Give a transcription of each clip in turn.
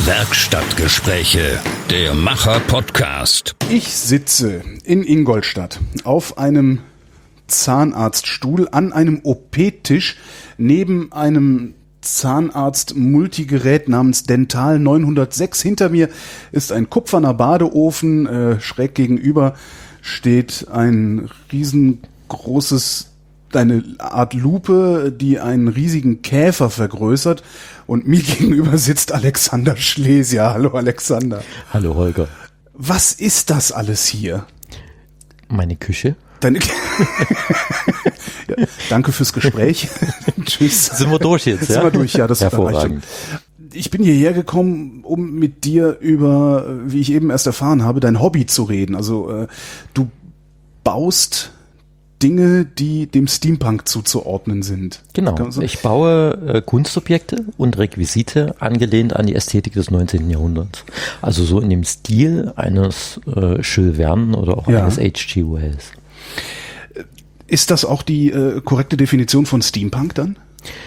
Werkstattgespräche, der Macher-Podcast. Ich sitze in Ingolstadt auf einem Zahnarztstuhl an einem OP-Tisch neben einem Zahnarzt-Multigerät namens Dental 906. Hinter mir ist ein kupferner Badeofen, schräg gegenüber steht ein riesengroßes, eine Art Lupe, die einen riesigen Käfer vergrößert, und mir gegenüber sitzt Alexander Schlesier. Hallo Alexander. Hallo Holger. Was ist das alles hier? Meine Küche. Deine ja, danke fürs Gespräch. Tschüss. Sind wir durch jetzt? Sind wir durch, ja, das ist hervorragend. Ich bin hierher gekommen, um mit dir über, wie ich eben erst erfahren habe, dein Hobby zu reden. Also du baust Dinge, die dem Steampunk zuzuordnen sind. Genau. Ich baue Kunstobjekte und Requisite angelehnt an die Ästhetik des 19. Jahrhunderts. Also so in dem Stil eines Jules Verne oder auch eines H.G. Wells. Ist das auch die korrekte Definition von Steampunk dann?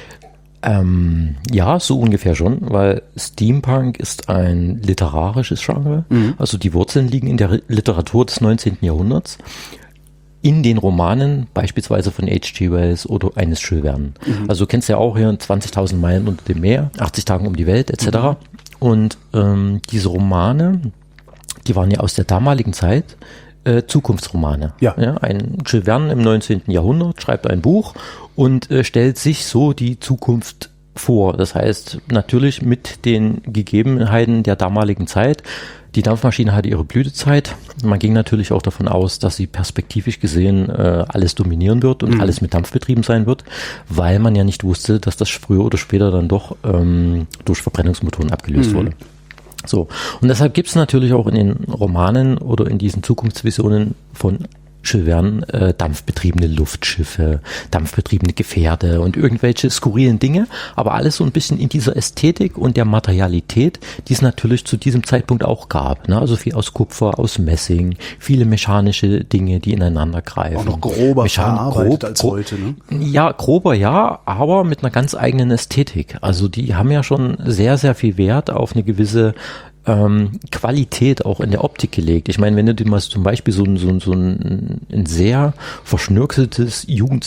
Ja, so ungefähr schon, weil Steampunk ist ein literarisches Genre. Also die Wurzeln liegen in der Literatur des 19. Jahrhunderts. In den Romanen, beispielsweise von H.G. Wells oder eines Jules Verne. Also du kennst ja auch hier 20.000 Meilen unter dem Meer, 80 Tagen um die Welt etc. Und diese Romane, die waren ja aus der damaligen Zeit Zukunftsromane. Ja, ein Jules Verne im 19. Jahrhundert schreibt ein Buch und stellt sich so die Zukunft vor. Das heißt natürlich mit den Gegebenheiten der damaligen Zeit. Die Dampfmaschine hatte ihre Blütezeit. Man ging natürlich auch davon aus, dass sie perspektivisch gesehen alles dominieren wird und alles mit Dampf betrieben sein wird, weil man ja nicht wusste, dass das früher oder später dann doch durch Verbrennungsmotoren abgelöst wurde. So. Und deshalb gibt es natürlich auch in den Romanen oder in diesen Zukunftsvisionen von Jules Verne dampfbetriebene Luftschiffe, dampfbetriebene Gefährte und irgendwelche skurrilen Dinge, aber alles so ein bisschen in dieser Ästhetik und der Materialität, die es natürlich zu diesem Zeitpunkt auch gab. Ne? Also viel aus Kupfer, aus Messing, viele mechanische Dinge, die ineinander greifen. Auch noch grober verarbeitet als heute, ne? Ja, grober ja, aber mit einer ganz eigenen Ästhetik. Also die haben ja schon sehr, sehr viel Wert auf eine gewisse Qualität auch in der Optik gelegt. Ich meine, wenn du dir mal zum Beispiel so ein sehr verschnörkeltes,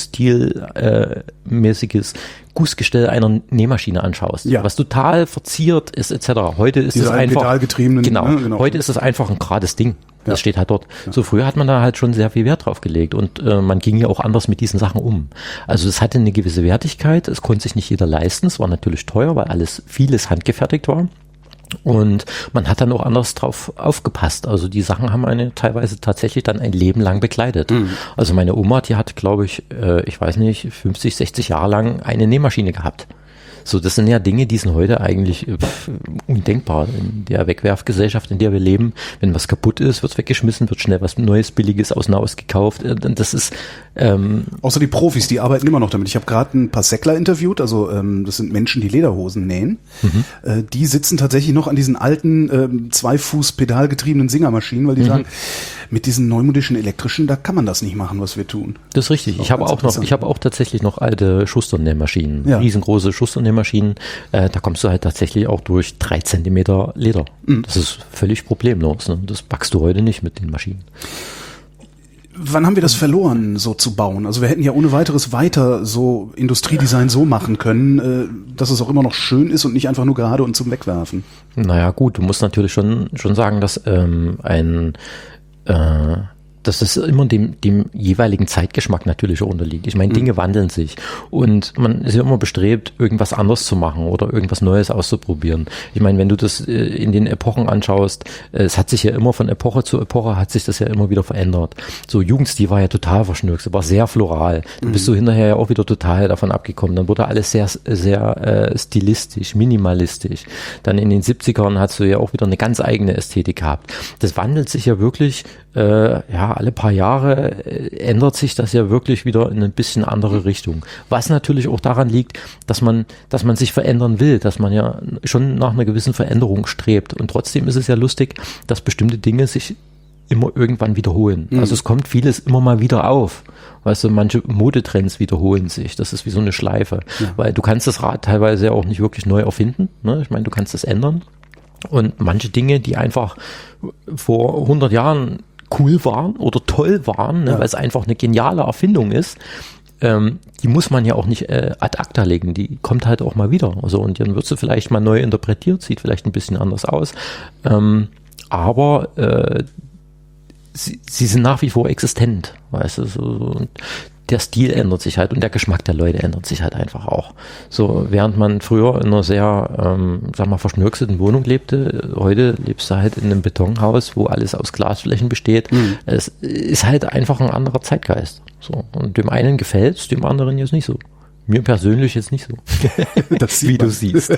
Jugendstil-mäßiges Gussgestell einer Nähmaschine anschaust, was total verziert ist etc. Heute ist es einfach, heute ist es einfach ein gerades Ding. Das steht halt dort. Ja. So früher hat man da halt schon sehr viel Wert drauf gelegt und man ging ja auch anders mit diesen Sachen um. Also es hatte eine gewisse Wertigkeit, es konnte sich nicht jeder leisten, es war natürlich teuer, weil vieles handgefertigt war. Und man hat dann auch anders drauf aufgepasst. Also die Sachen haben eine teilweise tatsächlich dann ein Leben lang begleitet. Also meine Oma, die hat, glaube ich, ich weiß nicht, 50, 60 Jahre lang eine Nähmaschine gehabt. So, das sind ja Dinge, die sind heute eigentlich undenkbar in der Wegwerfgesellschaft, in der wir leben. Wenn was kaputt ist, wird es weggeschmissen, wird schnell was Neues, Billiges aus Nahost gekauft. Das ist außer die Profis, die arbeiten immer noch damit. Ich habe gerade ein paar Säckler interviewt, also das sind Menschen, die Lederhosen nähen. Die sitzen tatsächlich noch an diesen alten 2-Fuß pedalgetriebenen Singermaschinen, weil die sagen, mit diesen neumodischen elektrischen, da kann man das nicht machen, was wir tun. Das ist richtig. Ich habe auch tatsächlich noch alte Schusternähmaschinen, riesengroße Schusternähmaschinen. Da kommst du halt tatsächlich auch durch 3 Zentimeter Leder. Das ist völlig problemlos. Ne? Das packst du heute nicht mit den Maschinen. Wann haben wir das verloren, so zu bauen? Also wir hätten ja ohne weiteres weiter so Industriedesign so machen können, dass es auch immer noch schön ist und nicht einfach nur gerade und zum Wegwerfen. Naja gut, du musst natürlich schon sagen, dass dass es immer dem jeweiligen Zeitgeschmack natürlich unterliegt. Ich meine, Dinge wandeln sich und man ist ja immer bestrebt, irgendwas anderes zu machen oder irgendwas Neues auszuprobieren. Ich meine, wenn du das in den Epochen anschaust, es hat sich ja immer von Epoche zu Epoche hat sich das ja immer wieder verändert. So Jugendstil war ja total verschnörkt, war sehr floral. Dann bist du hinterher ja auch wieder total davon abgekommen. Dann wurde alles sehr, sehr stilistisch, minimalistisch. Dann in den 70ern hast du ja auch wieder eine ganz eigene Ästhetik gehabt. Das wandelt sich ja wirklich alle paar Jahre ändert sich das ja wirklich wieder in ein bisschen andere Richtung. Was natürlich auch daran liegt, dass man sich verändern will, dass man ja schon nach einer gewissen Veränderung strebt. Und trotzdem ist es ja lustig, dass bestimmte Dinge sich immer irgendwann wiederholen. Also es kommt vieles immer mal wieder auf. Weißt du, manche Modetrends wiederholen sich. Das ist wie so eine Schleife. Ja. Weil du kannst das Rad teilweise ja auch nicht wirklich neu erfinden. Ne? Ich meine, du kannst das ändern. Und manche Dinge, die einfach vor 100 Jahren cool waren oder toll waren, ne, weil es einfach eine geniale Erfindung ist, die muss man ja auch nicht ad acta legen, die kommt halt auch mal wieder. Also, und dann wird sie vielleicht mal neu interpretiert, sieht vielleicht ein bisschen anders aus, aber sie sind nach wie vor existent, weißt du, so, und der Stil ändert sich halt und der Geschmack der Leute ändert sich halt einfach auch. So, während man früher in einer sehr, verschnörkelten Wohnung lebte, heute lebst du halt in einem Betonhaus, wo alles aus Glasflächen besteht. Es ist halt einfach ein anderer Zeitgeist. So, und dem einen gefällt es, dem anderen jetzt nicht so. Mir persönlich jetzt nicht so. Das wie du siehst.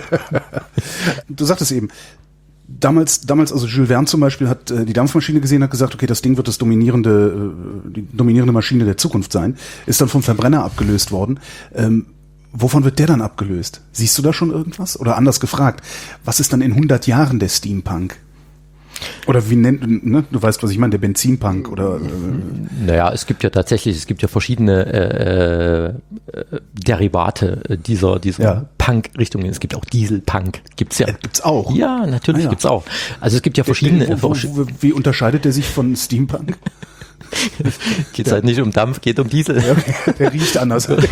Du sagtest eben, Damals, also Jules Verne zum Beispiel hat die Dampfmaschine gesehen, hat gesagt, okay, das Ding wird die dominierende Maschine der Zukunft sein, ist dann vom Verbrenner abgelöst worden. Wovon wird der dann abgelöst? Siehst du da schon irgendwas? Oder anders gefragt, was ist dann in 100 Jahren der Steampunk? Oder wie nennt, ne? Du weißt, was ich meine, der Benzinpunk oder... Naja, es gibt ja verschiedene Derivate dieser Punk-Richtungen. Es gibt auch Dieselpunk. Gibt's ja. Gibt's auch? Ja, natürlich gibt's auch. Also es gibt ja verschiedene... Wie unterscheidet der sich von Steampunk? Geht halt nicht um Dampf, geht um Diesel. Ja, okay. Der riecht anders. So,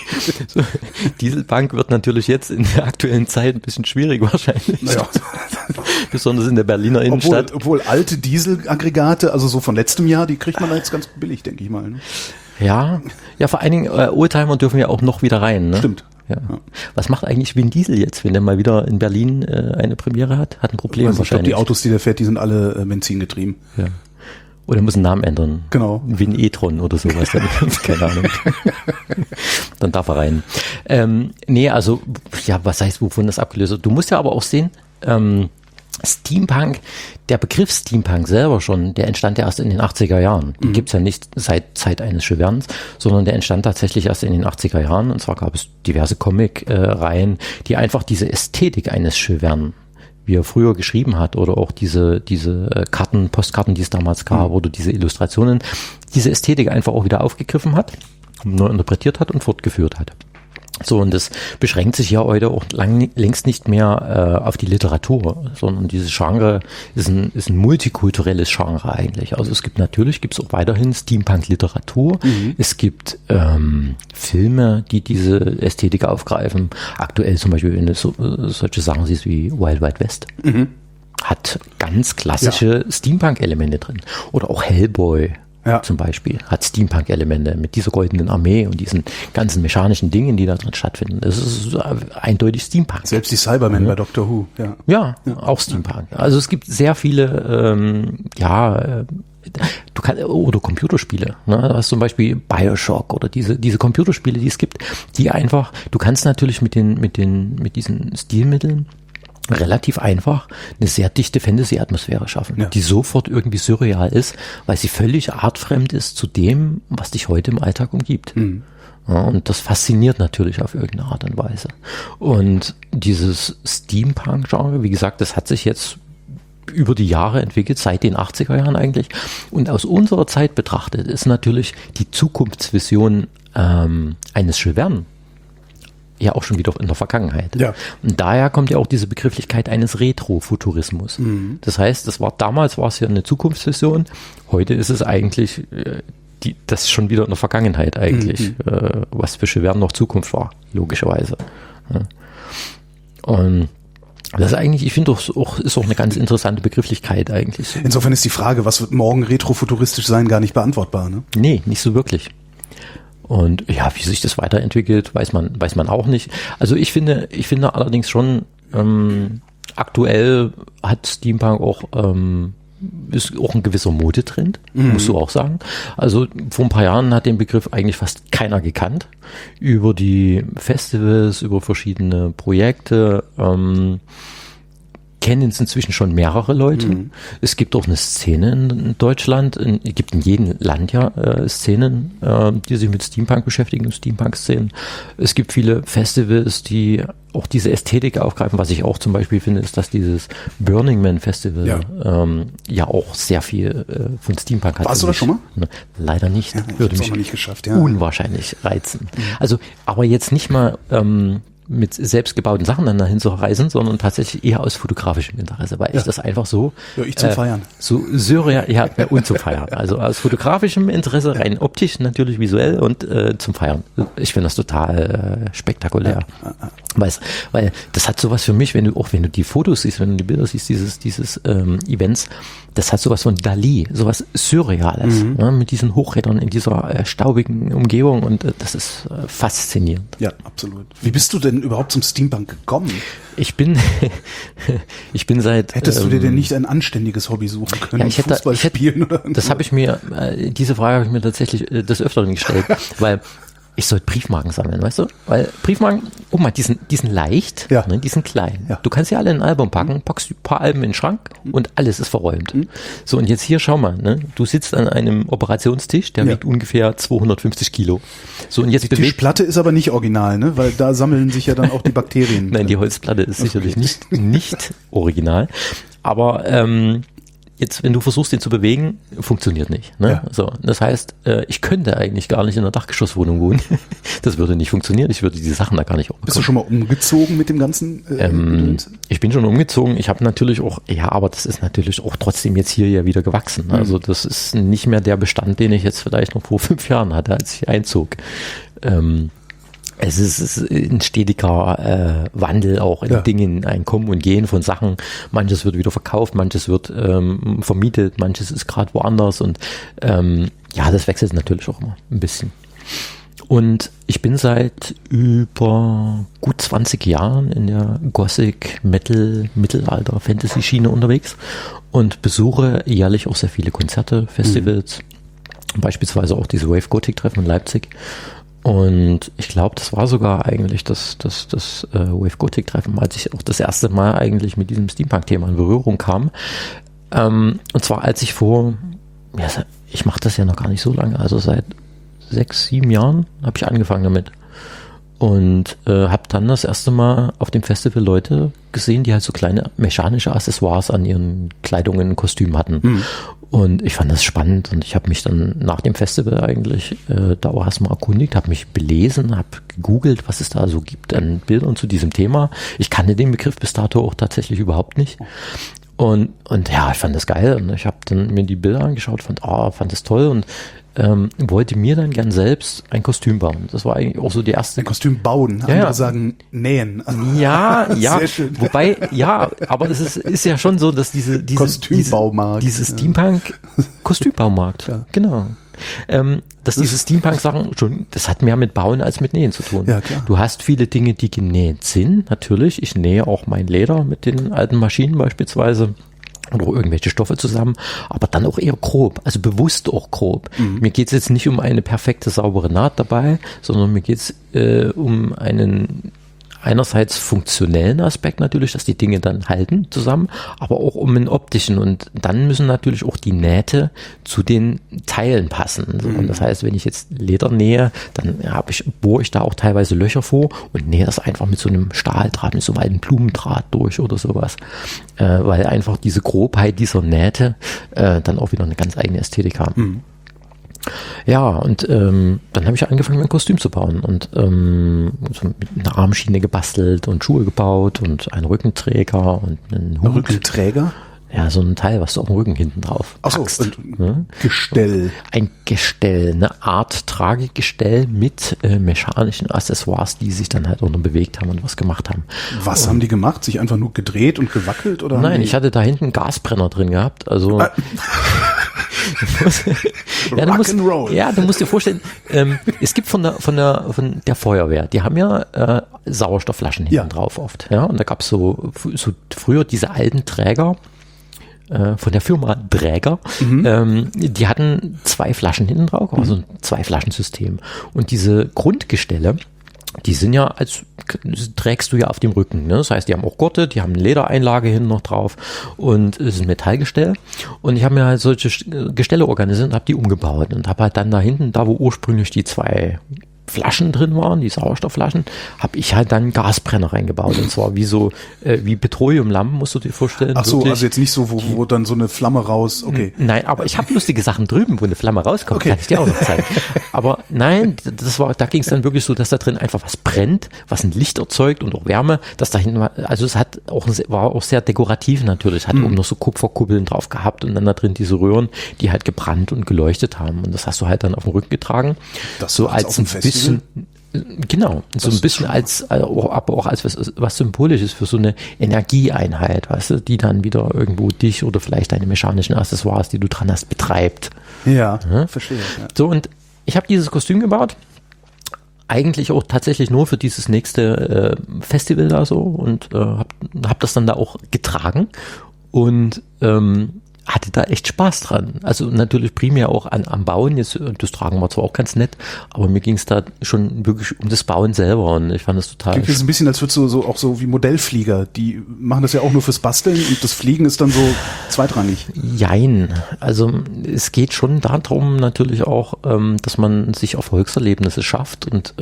Dieselpunk wird natürlich jetzt in der aktuellen Zeit ein bisschen schwierig wahrscheinlich. Naja. Besonders in der Berliner Innenstadt. Obwohl alte Dieselaggregate, also so von letztem Jahr, die kriegt man da jetzt ganz billig, denke ich mal. Ne? Ja, vor allen Dingen Oldtimer dürfen ja auch noch wieder rein. Ne? Stimmt. Ja. Was macht eigentlich Vin Diesel jetzt, wenn der mal wieder in Berlin eine Premiere hat? Hat ein Problem also wahrscheinlich. Ich glaube, die Autos, die der fährt, die sind alle benzingetrieben. Ja. Oder muss einen Namen ändern. Genau. Vin E-Tron oder sowas. Keine Ahnung. Dann darf er rein. Also, ja, was heißt, wovon das abgelöst wird? Du musst ja aber auch sehen, Steampunk, der Begriff Steampunk selber schon, der entstand ja erst in den 80er Jahren. Den gibt's ja nicht seit Zeit eines Jules Vernes, sondern der entstand tatsächlich erst in den 80er Jahren. Und zwar gab es diverse Comic-Reihen, die einfach diese Ästhetik eines Jules Verne, wie er früher geschrieben hat, oder auch diese Postkarten, die es damals gab, oder diese Illustrationen, diese Ästhetik einfach auch wieder aufgegriffen hat, neu interpretiert hat und fortgeführt hat. So, und das beschränkt sich ja heute auch längst nicht mehr auf die Literatur, sondern dieses Genre ist ein multikulturelles Genre eigentlich. Also gibt's auch weiterhin Steampunk-Literatur. Es gibt Filme, die diese Ästhetik aufgreifen. Aktuell zum Beispiel, wenn du solche Sachen siehst wie Wild Wild West, hat ganz klassische Steampunk-Elemente drin. Oder auch Hellboy. Zum Beispiel hat Steampunk-Elemente mit dieser goldenen Armee und diesen ganzen mechanischen Dingen, die da drin stattfinden. Das ist eindeutig Steampunk. Selbst die Cybermen bei Doctor Who. Ja, auch Steampunk. Also es gibt sehr viele, oder Computerspiele. Ne? Da hast zum Beispiel Bioshock oder diese Computerspiele, die es gibt, die einfach, du kannst natürlich mit diesen Stilmitteln relativ einfach eine sehr dichte Fantasy-Atmosphäre schaffen, die sofort irgendwie surreal ist, weil sie völlig artfremd ist zu dem, was dich heute im Alltag umgibt. Ja, und das fasziniert natürlich auf irgendeine Art und Weise. Und dieses Steampunk-Genre, wie gesagt, das hat sich jetzt über die Jahre entwickelt, seit den 80er Jahren eigentlich. Und aus unserer Zeit betrachtet ist natürlich die Zukunftsvision eines Jules Verne ja auch schon wieder in der Vergangenheit. Ja. Und daher kommt ja auch diese Begrifflichkeit eines Retrofuturismus. Das heißt, damals war es ja eine Zukunftsvision, heute ist es eigentlich das ist schon wieder in der Vergangenheit eigentlich, was für Jules Verne noch Zukunft war, logischerweise. Ja. Und das ist eigentlich, ich finde ist auch eine ganz interessante Begrifflichkeit eigentlich. Insofern ist die Frage, was wird morgen retrofuturistisch sein, gar nicht beantwortbar, ne? Nee, nicht so wirklich. Und ja, wie sich das weiterentwickelt, weiß man auch nicht. Also ich finde allerdings schon, aktuell hat Steampunk auch, ist auch ein gewisser Modetrend, musst du auch sagen. Also vor ein paar Jahren hat den Begriff eigentlich fast keiner gekannt. Über die Festivals, über verschiedene Projekte, kennen es inzwischen schon mehrere Leute. Es gibt auch eine Szene in Deutschland, es gibt in jedem Land Szenen, die sich mit Steampunk beschäftigen, Steampunk-Szenen. Es gibt viele Festivals, die auch diese Ästhetik aufgreifen. Was ich auch zum Beispiel finde, ist, dass dieses Burning Man Festival ja auch sehr viel von Steampunk hat. Warst du da schon mal? Leider nicht. Ja, würde mich noch nicht geschafft, unwahrscheinlich reizen. Also, aber jetzt nicht mal mit selbstgebauten Sachen dann dahin zu reisen, sondern tatsächlich eher aus fotografischem Interesse, weil ich das einfach so Ja, ich zum Feiern. so surreal, und zum Feiern. Also aus fotografischem Interesse, rein optisch, natürlich visuell und zum Feiern. Ich finde das total spektakulär. Weil das hat sowas für mich, wenn du die Fotos siehst, wenn du die Bilder siehst, dieses Events, das hat sowas von Dali, sowas Surreales, mit diesen Hochrädern in dieser staubigen Umgebung und das ist faszinierend. Ja, absolut. Wie bist du denn überhaupt zum Steampunk gekommen? Ich bin seit... Hättest du dir denn nicht ein anständiges Hobby suchen können? Fußball spielen oder das habe ich mir, diese Frage habe ich mir tatsächlich des Öfteren gestellt, weil ich sollte Briefmarken sammeln, weißt du? Weil Briefmarken, guck mal, die sind leicht, ne, die sind klein. Ja. Du kannst sie alle in ein Album packen, packst ein paar Alben in den Schrank und alles ist verräumt. So, und jetzt hier, schau mal, ne? Du sitzt an einem Operationstisch, der wiegt ungefähr 250 Kilo. So, und jetzt die Tischplatte ist aber nicht original, ne? Weil da sammeln sich ja dann auch die Bakterien. Nein, die Holzplatte ist sicherlich nicht original. Aber jetzt, wenn du versuchst, den zu bewegen, funktioniert nicht. Ne? Ja. So, das heißt, ich könnte eigentlich gar nicht in einer Dachgeschosswohnung wohnen. Das würde nicht funktionieren. Ich würde diese Sachen da gar nicht umbekommen. Bist du schon mal umgezogen mit dem ganzen? Ich bin schon umgezogen. Ich habe natürlich auch, aber das ist natürlich auch trotzdem jetzt hier ja wieder gewachsen. Also das ist nicht mehr der Bestand, den ich jetzt vielleicht noch vor 5 Jahren hatte, als ich einzog. Es ist ein stetiger Wandel auch in Dingen, ein Kommen und Gehen von Sachen. Manches wird wieder verkauft, manches wird vermietet, manches ist gerade woanders und das wechselt natürlich auch immer ein bisschen. Und ich bin seit über gut 20 Jahren in der Gothic, Metal, Mittelalter, Fantasy-Schiene unterwegs und besuche jährlich auch sehr viele Konzerte, Festivals, beispielsweise auch diese Wave Gothic Treffen in Leipzig. Und ich glaube, das war sogar eigentlich das Wave Gothic Treffen, als ich auch das erste Mal eigentlich mit diesem Steampunk-Thema in Berührung kam. Und zwar als ich ich mache das ja noch gar nicht so lange, also seit 6, 7 Jahren habe ich angefangen damit. Und habe dann das erste Mal auf dem Festival Leute gesehen, die halt so kleine mechanische Accessoires an ihren Kleidungen und Kostümen hatten. Und ich fand das spannend und ich habe mich dann nach dem Festival eigentlich da auch erstmal erkundigt, habe mich belesen, habe gegoogelt, was es da so gibt an Bildern zu diesem Thema. Ich kannte den Begriff bis dato auch tatsächlich überhaupt nicht. Und ich fand das geil und ich habe dann mir die Bilder angeschaut, fand das toll und wollte mir dann gern selbst ein Kostüm bauen. Das war eigentlich auch so die erste... Ein Kostüm bauen, andere sagen nähen. Ja, sehr schön. Wobei, aber es ist ja schon so, dass diese Kostümbaumarkt. Diese Steampunk-Kostümbaumarkt, genau. Dass diese Steampunk-Sachen schon, das hat mehr mit Bauen als mit Nähen zu tun. Ja, klar. Du hast viele Dinge, die genäht sind, natürlich. Ich nähe auch mein Leder mit den alten Maschinen beispielsweise. Oder irgendwelche Stoffe zusammen, aber dann auch eher grob, also bewusst auch grob. Mir geht es jetzt nicht um eine perfekte, saubere Naht dabei, sondern mir geht es um einen einerseits funktionellen Aspekt natürlich, dass die Dinge dann halten zusammen, aber auch um einen optischen und dann müssen natürlich auch die Nähte zu den Teilen passen. Und das heißt, wenn ich jetzt Leder nähe, dann bohre ich da auch teilweise Löcher vor und nähe das einfach mit so einem Stahldraht, mit so einem alten Blumendraht durch oder sowas, weil einfach diese Grobheit dieser Nähte dann auch wieder eine ganz eigene Ästhetik haben. Ja, und dann habe ich angefangen, ein Kostüm zu bauen und so mit einer Armschiene gebastelt und Schuhe gebaut und einen Rückenträger und einen Hut. Ein Rückenträger? Ja, so ein Teil, was du auf dem Rücken hinten drauf packst. Ach so, Gestell. Ein Gestell, eine Art Tragegestell mit mechanischen Accessoires, die sich dann halt auch noch bewegt haben und was gemacht haben. Was haben die gemacht? Sich einfach nur gedreht und gewackelt? Oder nein, ich hatte da hinten einen Gasbrenner drin gehabt, also... du musst dir vorstellen, es gibt von der Feuerwehr, die haben ja Sauerstoffflaschen hinten drauf oft. Ja? Und da gab es so früher diese alten Träger von der Firma Dräger, die hatten 2 Flaschen hinten drauf, also ein 2-Flaschensystem. Und diese Grundgestelle, die sind ja trägst du ja auf dem Rücken, ne? Das heißt, die haben auch Gurte, die haben eine Ledereinlage hinten noch drauf und es ist ein Metallgestell. Und ich habe mir halt solche Gestelle organisiert und habe die umgebaut und habe halt dann da hinten, da wo ursprünglich die 2 Flaschen drin waren, die Sauerstoffflaschen, habe ich halt dann Gasbrenner reingebaut. Und zwar wie Petroleumlampen, musst du dir vorstellen. Ach so, wirklich. Also jetzt nicht so, wo dann so eine Flamme raus, okay. Nein, aber ich habe lustige Sachen drüben, wo eine Flamme rauskommt, kann ich dir auch noch zeigen. Aber nein, da ging es dann wirklich so, dass da drin einfach was brennt, was ein Licht erzeugt und auch Wärme, das da hinten war, also es war auch sehr dekorativ natürlich, hat oben noch so Kupferkuppeln drauf gehabt und dann da drin diese Röhren, die halt gebrannt und geleuchtet haben. Und das hast du halt dann auf dem Rücken getragen. Das so als ein bisschen, genau, so ein bisschen aber auch als was Symbolisches für so eine Energieeinheit, weißt du, die dann wieder irgendwo dich oder vielleicht deine mechanischen Accessoires, die du dran hast, betreibt. Ja, verstehe. Ja. So, und ich habe dieses Kostüm gebaut, eigentlich auch tatsächlich nur für dieses nächste Festival da so und hab das dann da auch getragen und hatte da echt Spaß dran. Also natürlich primär auch am Bauen. Jetzt, das Tragen war zwar auch ganz nett, aber mir ging es da schon wirklich um das Bauen selber und ich fand das total. Klingt jetzt ein bisschen, als würdest du auch so wie Modellflieger. Die machen das ja auch nur fürs Basteln und das Fliegen ist dann so zweitrangig. Jein. Also es geht schon darum natürlich auch, dass man sich Erfolgserlebnisse schafft und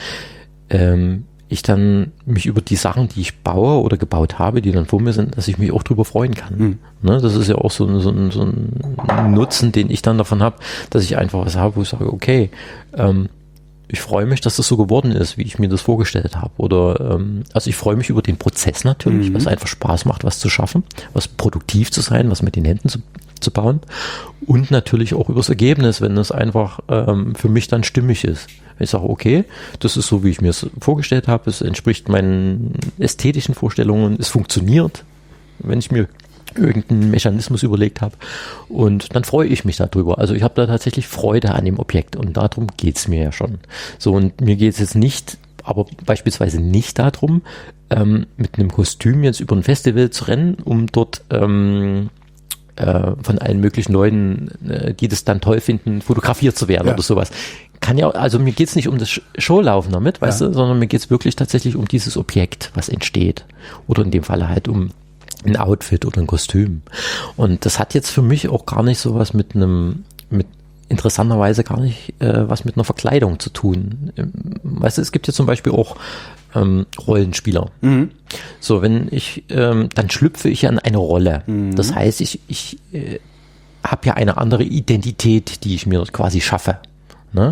ich dann mich über die Sachen, die ich baue oder gebaut habe, die dann vor mir sind, dass ich mich auch drüber freuen kann. Ne, das ist ja auch so ein Nutzen, den ich dann davon habe, dass ich einfach was habe, wo ich sage, okay, ich freue mich, dass das so geworden ist, wie ich mir das vorgestellt habe. Oder also ich freue mich über den Prozess natürlich, was einfach Spaß macht, was zu schaffen, was produktiv zu sein, was mit den Händen zu bauen. Und natürlich auch über das Ergebnis, wenn es einfach für mich dann stimmig ist. Wenn ich sage, okay, das ist so, wie ich mir es vorgestellt habe, es entspricht meinen ästhetischen Vorstellungen, es funktioniert, wenn ich mir irgendeinen Mechanismus überlegt habe und dann freue ich mich darüber. Also ich habe da tatsächlich Freude an dem Objekt und darum geht's mir ja schon. So, und mir geht's jetzt nicht, aber beispielsweise nicht darum, mit einem Kostüm jetzt über ein Festival zu rennen, um dort von allen möglichen Leuten, die das dann toll finden, fotografiert zu werden oder sowas. Kann ja, also mir geht's nicht um das Showlaufen damit, weißt du, sondern mir geht's wirklich tatsächlich um dieses Objekt, was entsteht. Oder in dem Falle halt um ein Outfit oder ein Kostüm. Und das hat jetzt für mich auch gar nicht sowas interessanterweise gar nicht was mit einer Verkleidung zu tun. Weißt du, es gibt ja zum Beispiel auch Rollenspieler. So, wenn ich, dann schlüpfe ich an eine Rolle. Das heißt, ich habe ja eine andere Identität, die ich mir quasi schaffe. Ne?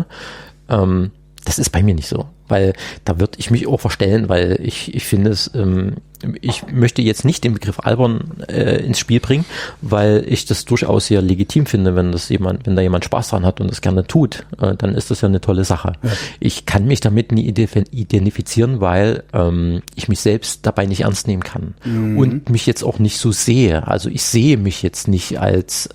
Das ist bei mir nicht so, weil da würde ich mich auch verstellen, weil ich finde es, ich möchte jetzt nicht den Begriff albern ins Spiel bringen, weil ich das durchaus sehr legitim finde, wenn da jemand Spaß dran hat und das gerne tut, dann ist das ja eine tolle Sache. Ja. Ich kann mich damit nie identifizieren, weil ich mich selbst dabei nicht ernst nehmen kann und mich jetzt auch nicht so sehe. Also ich sehe mich jetzt nicht als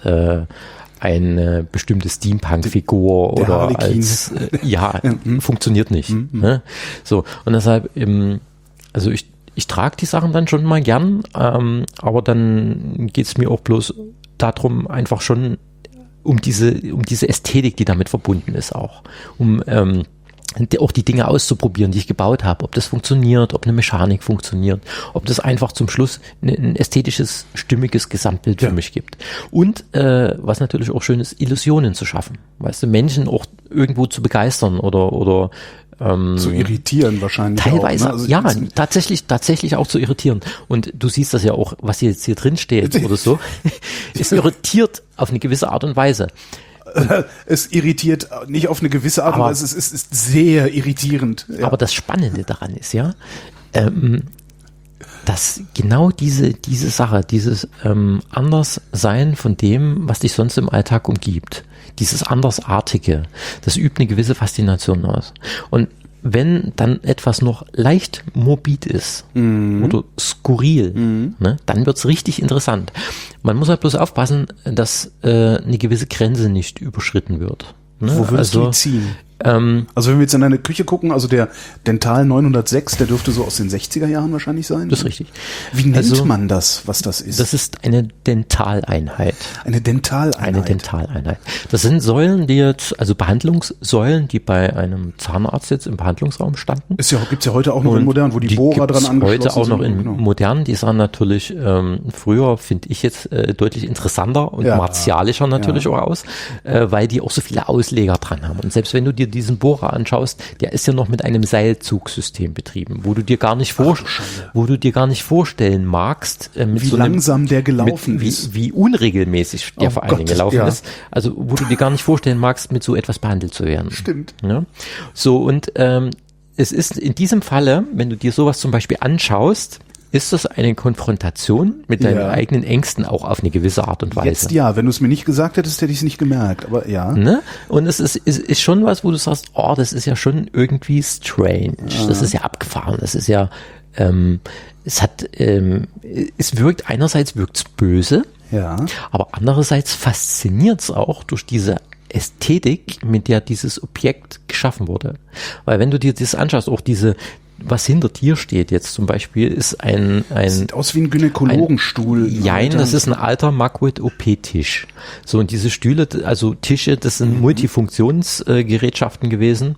eine bestimmte Steampunk-Figur oder als, funktioniert nicht. Ne? So, und deshalb, also ich trage die Sachen dann schon mal gern, aber dann geht es mir auch bloß darum, einfach schon um diese Ästhetik, die damit verbunden ist auch. Auch die Dinge auszuprobieren, die ich gebaut habe, ob das funktioniert, ob eine Mechanik funktioniert, ob das einfach zum Schluss ein ästhetisches, stimmiges Gesamtbild für mich gibt. Und was natürlich auch schön ist, Illusionen zu schaffen. Weißt du, Menschen auch irgendwo zu begeistern oder zu irritieren wahrscheinlich. Teilweise, auch, ne? Also tatsächlich auch zu irritieren. Und du siehst das ja auch, was jetzt hier drin steht oder so. Es irritiert auf eine gewisse Art und Weise. Es irritiert nicht auf eine gewisse Art und Weise, es ist sehr irritierend. Ja. Aber das Spannende daran ist ja, dass genau diese Sache, dieses Anderssein von dem, was dich sonst im Alltag umgibt, dieses Andersartige, das übt eine gewisse Faszination aus. Und wenn dann etwas noch leicht morbid ist oder skurril, ne, dann wird's richtig interessant. Man muss halt bloß aufpassen, dass eine gewisse Grenze nicht überschritten wird. Ne? Wo würdest du die ziehen? Also wenn wir jetzt in deine Küche gucken, also der Dental 906, der dürfte so aus den 60er Jahren wahrscheinlich sein. Das ist richtig. Wie nennt man das, was das ist? Das ist eine Dentaleinheit. Eine Dentaleinheit? Eine Dentaleinheit. Das sind Säulen, also Behandlungssäulen, die bei einem Zahnarzt jetzt im Behandlungsraum standen. Gibt's ja heute auch noch in modern, wo die Bohrer dran angeschlossen sind. Heute auch noch in modern. Die sahen natürlich früher, finde ich jetzt, deutlich interessanter und martialischer natürlich auch aus, weil die auch so viele Ausleger dran haben. Und selbst wenn du dir diesen Bohrer anschaust, der ist ja noch mit einem Seilzugsystem betrieben, wo du dir gar nicht vorstellen magst, wie so langsam der gelaufen ist. Wie unregelmäßig der vor allen Dingen gelaufen ist. Also wo du dir gar nicht vorstellen magst, mit so etwas behandelt zu werden. Stimmt. Ja? So, und es ist in diesem Falle, wenn du dir sowas zum Beispiel anschaust, ist das eine Konfrontation mit deinen eigenen Ängsten auch auf eine gewisse Art und Weise. Jetzt wenn du es mir nicht gesagt hättest, hätte ich es nicht gemerkt, aber ja. Ne? Und es ist schon was, wo du sagst, das ist ja schon irgendwie strange. Das ist ja abgefahren. Das ist ja, einerseits wirkt's böse, aber andererseits fasziniert's auch durch diese Ästhetik, mit der dieses Objekt geschaffen wurde. Weil wenn du dir das anschaust, auch was hinter dir steht jetzt zum Beispiel, ist sieht aus wie ein Gynäkologenstuhl. Nein, das ist ein alter Magwood-OP-Tisch. So, und diese Stühle, also Tische, das sind Multifunktionsgerätschaften gewesen.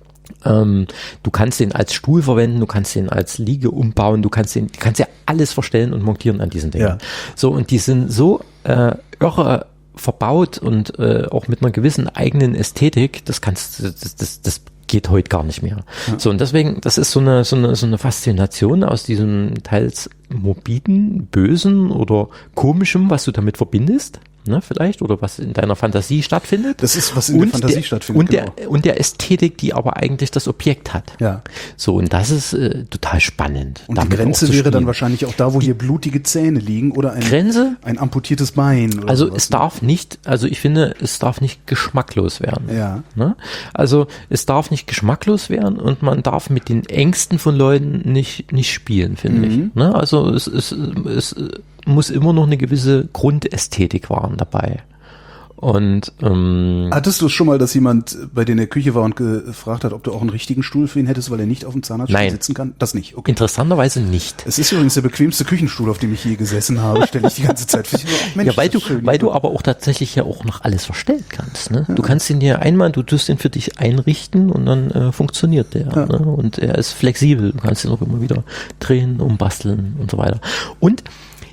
Du kannst den als Stuhl verwenden, du kannst den als Liege umbauen, du kannst ja alles verstellen und montieren an diesen Dingen. Ja. So, und die sind so irre verbaut und auch mit einer gewissen eigenen Ästhetik, das geht heute gar nicht mehr. Ja. So, und deswegen, das ist so eine Faszination aus diesem teils morbiden, bösen oder komischem, was du damit verbindest. Ne, vielleicht, oder was in deiner Fantasie stattfindet. Das ist, was in der Fantasie stattfindet. Und der Ästhetik, die aber eigentlich das Objekt hat. Ja. So, und das ist total spannend. Und die Grenze wäre dann wahrscheinlich auch da, wo hier blutige Zähne liegen oder ein amputiertes Bein. Oder also sowas. Ich finde, es darf nicht geschmacklos werden. Ja. Ne? Also es darf nicht geschmacklos werden und man darf mit den Ängsten von Leuten nicht spielen, finde ich. Ne? Also es muss immer noch eine gewisse Grundästhetik waren dabei. Und hattest du es schon mal, dass jemand bei dir in der Küche war und gefragt hat, ob du auch einen richtigen Stuhl für ihn hättest, weil er nicht auf dem Zahnarztstuhl sitzen kann? Das nicht, okay. Interessanterweise nicht. Es ist übrigens der bequemste Küchenstuhl, auf dem ich je gesessen habe, stelle ich die ganze Zeit für dich. Ja, weil du aber auch tatsächlich ja auch noch alles verstellen kannst. Ne? Ja. Du kannst ihn dir du tust ihn für dich einrichten und dann funktioniert der. Ja. Ne? Und er ist flexibel, du kannst ihn auch immer wieder drehen, umbasteln und so weiter. Und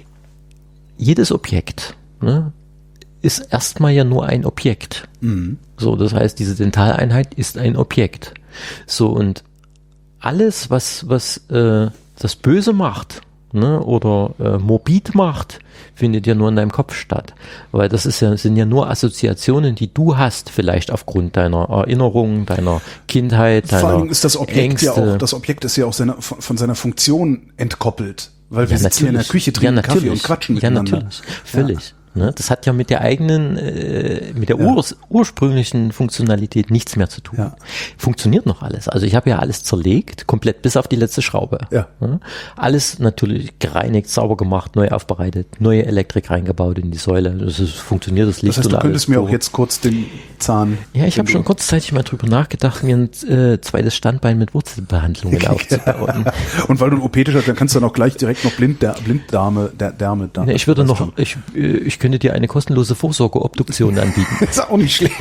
jedes Objekt, ne, ist erstmal ja nur ein Objekt. Mhm. So, das heißt, diese Dentaleinheit ist ein Objekt. So, und alles, was das Böse macht, ne, oder morbid macht, findet ja nur in deinem Kopf statt. Weil das sind ja nur Assoziationen, die du hast, vielleicht aufgrund deiner Erinnerungen, deiner Kindheit, deiner Vor allem ist das Objekt Ängste. Das Objekt ist ja auch von seiner Funktion entkoppelt. Weil wir sitzen hier in der Küche, trinken Kaffee und quatschen miteinander. Ja, natürlich. Völlig. Ne? Das hat ja mit der eigenen, ursprünglichen Funktionalität nichts mehr zu tun. Ja. Funktioniert noch alles. Also ich habe ja alles zerlegt, komplett bis auf die letzte Schraube. Ja. Ne? Alles natürlich gereinigt, sauber gemacht, neu aufbereitet, neue Elektrik reingebaut in die Säule. Funktioniert das Licht. Das heißt, du könntest mir auch jetzt kurz den Zahn... Ja, ich habe schon kurzzeitig mal drüber nachgedacht, mir ein zweites Standbein mit Wurzelbehandlungen aufzubauen. Und weil du ein OP-Tisch hast, dann kannst du dann auch gleich direkt noch Blinddarme. Ja, ich würde noch... Ich könnte dir eine kostenlose Vorsorgeobduktion anbieten. Das ist auch nicht schlecht.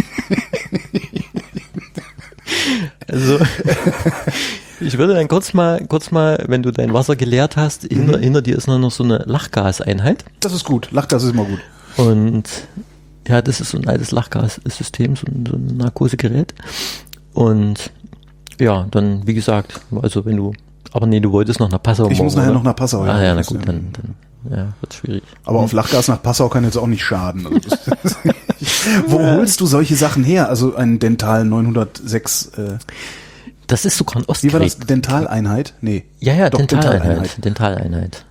Also, ich würde dann kurz mal, wenn du dein Wasser geleert hast, hinter dir ist noch so eine Lachgaseinheit. Das ist gut. Lachgas ist immer gut. Und ja, das ist so ein altes Lachgassystem, so ein Narkosegerät. Und ja, dann, wie gesagt, also wenn du, aber nee, du wolltest noch nach Passau. Ich muss nachher noch nach Passau. Ah ja, na gut, dann wird schwierig. Aber auf Lachgas nach Passau kann jetzt auch nicht schaden. Also wo holst du solche Sachen her? Also ein Dental 906. Das ist sogar ein Ostkrieg. Wie war das? Dentaleinheit? Nee. Ja, Dentaleinheit.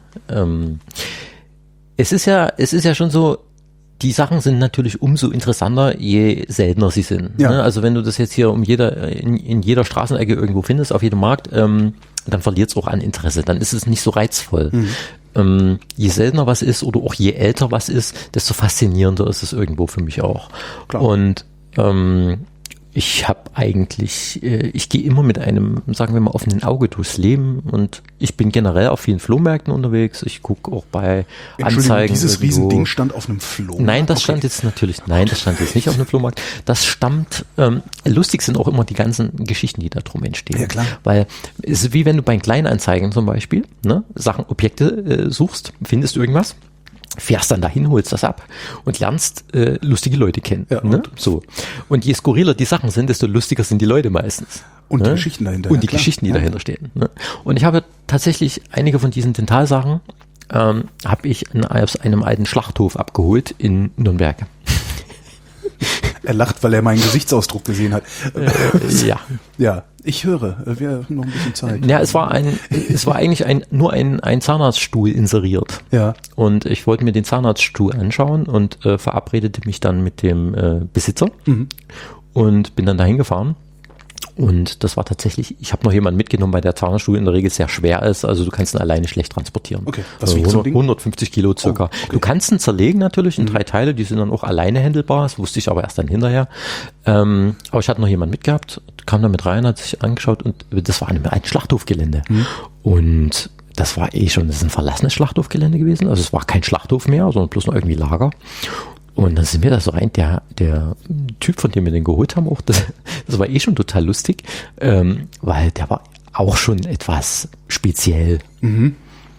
Es ist ja schon so, die Sachen sind natürlich umso interessanter, je seltener sie sind. Ja. Ne? Also wenn du das jetzt hier in jeder Straßenecke irgendwo findest, auf jedem Markt, dann verliert es auch an Interesse. Dann ist es nicht so reizvoll. Mhm. Je seltener was ist oder auch je älter was ist, desto faszinierender ist es irgendwo für mich auch. Klar. Und ich gehe immer mit einem, sagen wir mal, offenen Auge durchs Leben und ich bin generell auf vielen Flohmärkten unterwegs. Ich gucke auch bei Anzeigen. Dieses Riesending stand auf einem Flohmarkt? Nein, das stand jetzt nicht auf einem Flohmarkt. Das stammt, lustig sind auch immer die ganzen Geschichten, die da drum entstehen. Ja, klar. Weil es ist wie wenn du bei Kleinanzeigen zum Beispiel, ne, Objekte suchst, findest du irgendwas. fährst dann dahin, holst das ab und lernst lustige Leute kennen. Ja, ne? So. Und je skurriler die Sachen sind, desto lustiger sind die Leute meistens. Und ne? die Geschichten dahinter. Und die Geschichten, die dahinter stehen. Ne? Und ich habe tatsächlich einige von diesen Dentalsachen habe ich aus einem alten Schlachthof abgeholt in Nürnberg. Er lacht, weil er meinen Gesichtsausdruck gesehen hat. Ja. Ja, ich höre. Wir haben noch ein bisschen Zeit. Ja, es war eigentlich nur ein Zahnarztstuhl inseriert. Ja. Und ich wollte mir den Zahnarztstuhl anschauen und verabredete mich dann mit dem Besitzer und bin dann dahin gefahren. Und das war tatsächlich, ich habe noch jemanden mitgenommen, weil der Zahnarztstuhl in der Regel sehr schwer ist, also du kannst ihn alleine schlecht transportieren. Okay, was wiegt so ein Ding? 150 Kilo circa. Oh, okay. Du kannst ihn zerlegen natürlich in 3 Teile, die sind dann auch alleine händelbar, das wusste ich aber erst dann hinterher. Aber ich hatte noch jemanden mitgehabt, kam da mit rein, hat sich angeschaut und das war ein Schlachthofgelände. Und das war das ist ein verlassenes Schlachthofgelände gewesen, also es war kein Schlachthof mehr, sondern bloß noch irgendwie Lager. Und dann sind wir da so rein, der Typ, von dem wir den geholt haben, auch das war schon total lustig, weil der war auch schon etwas speziell. Und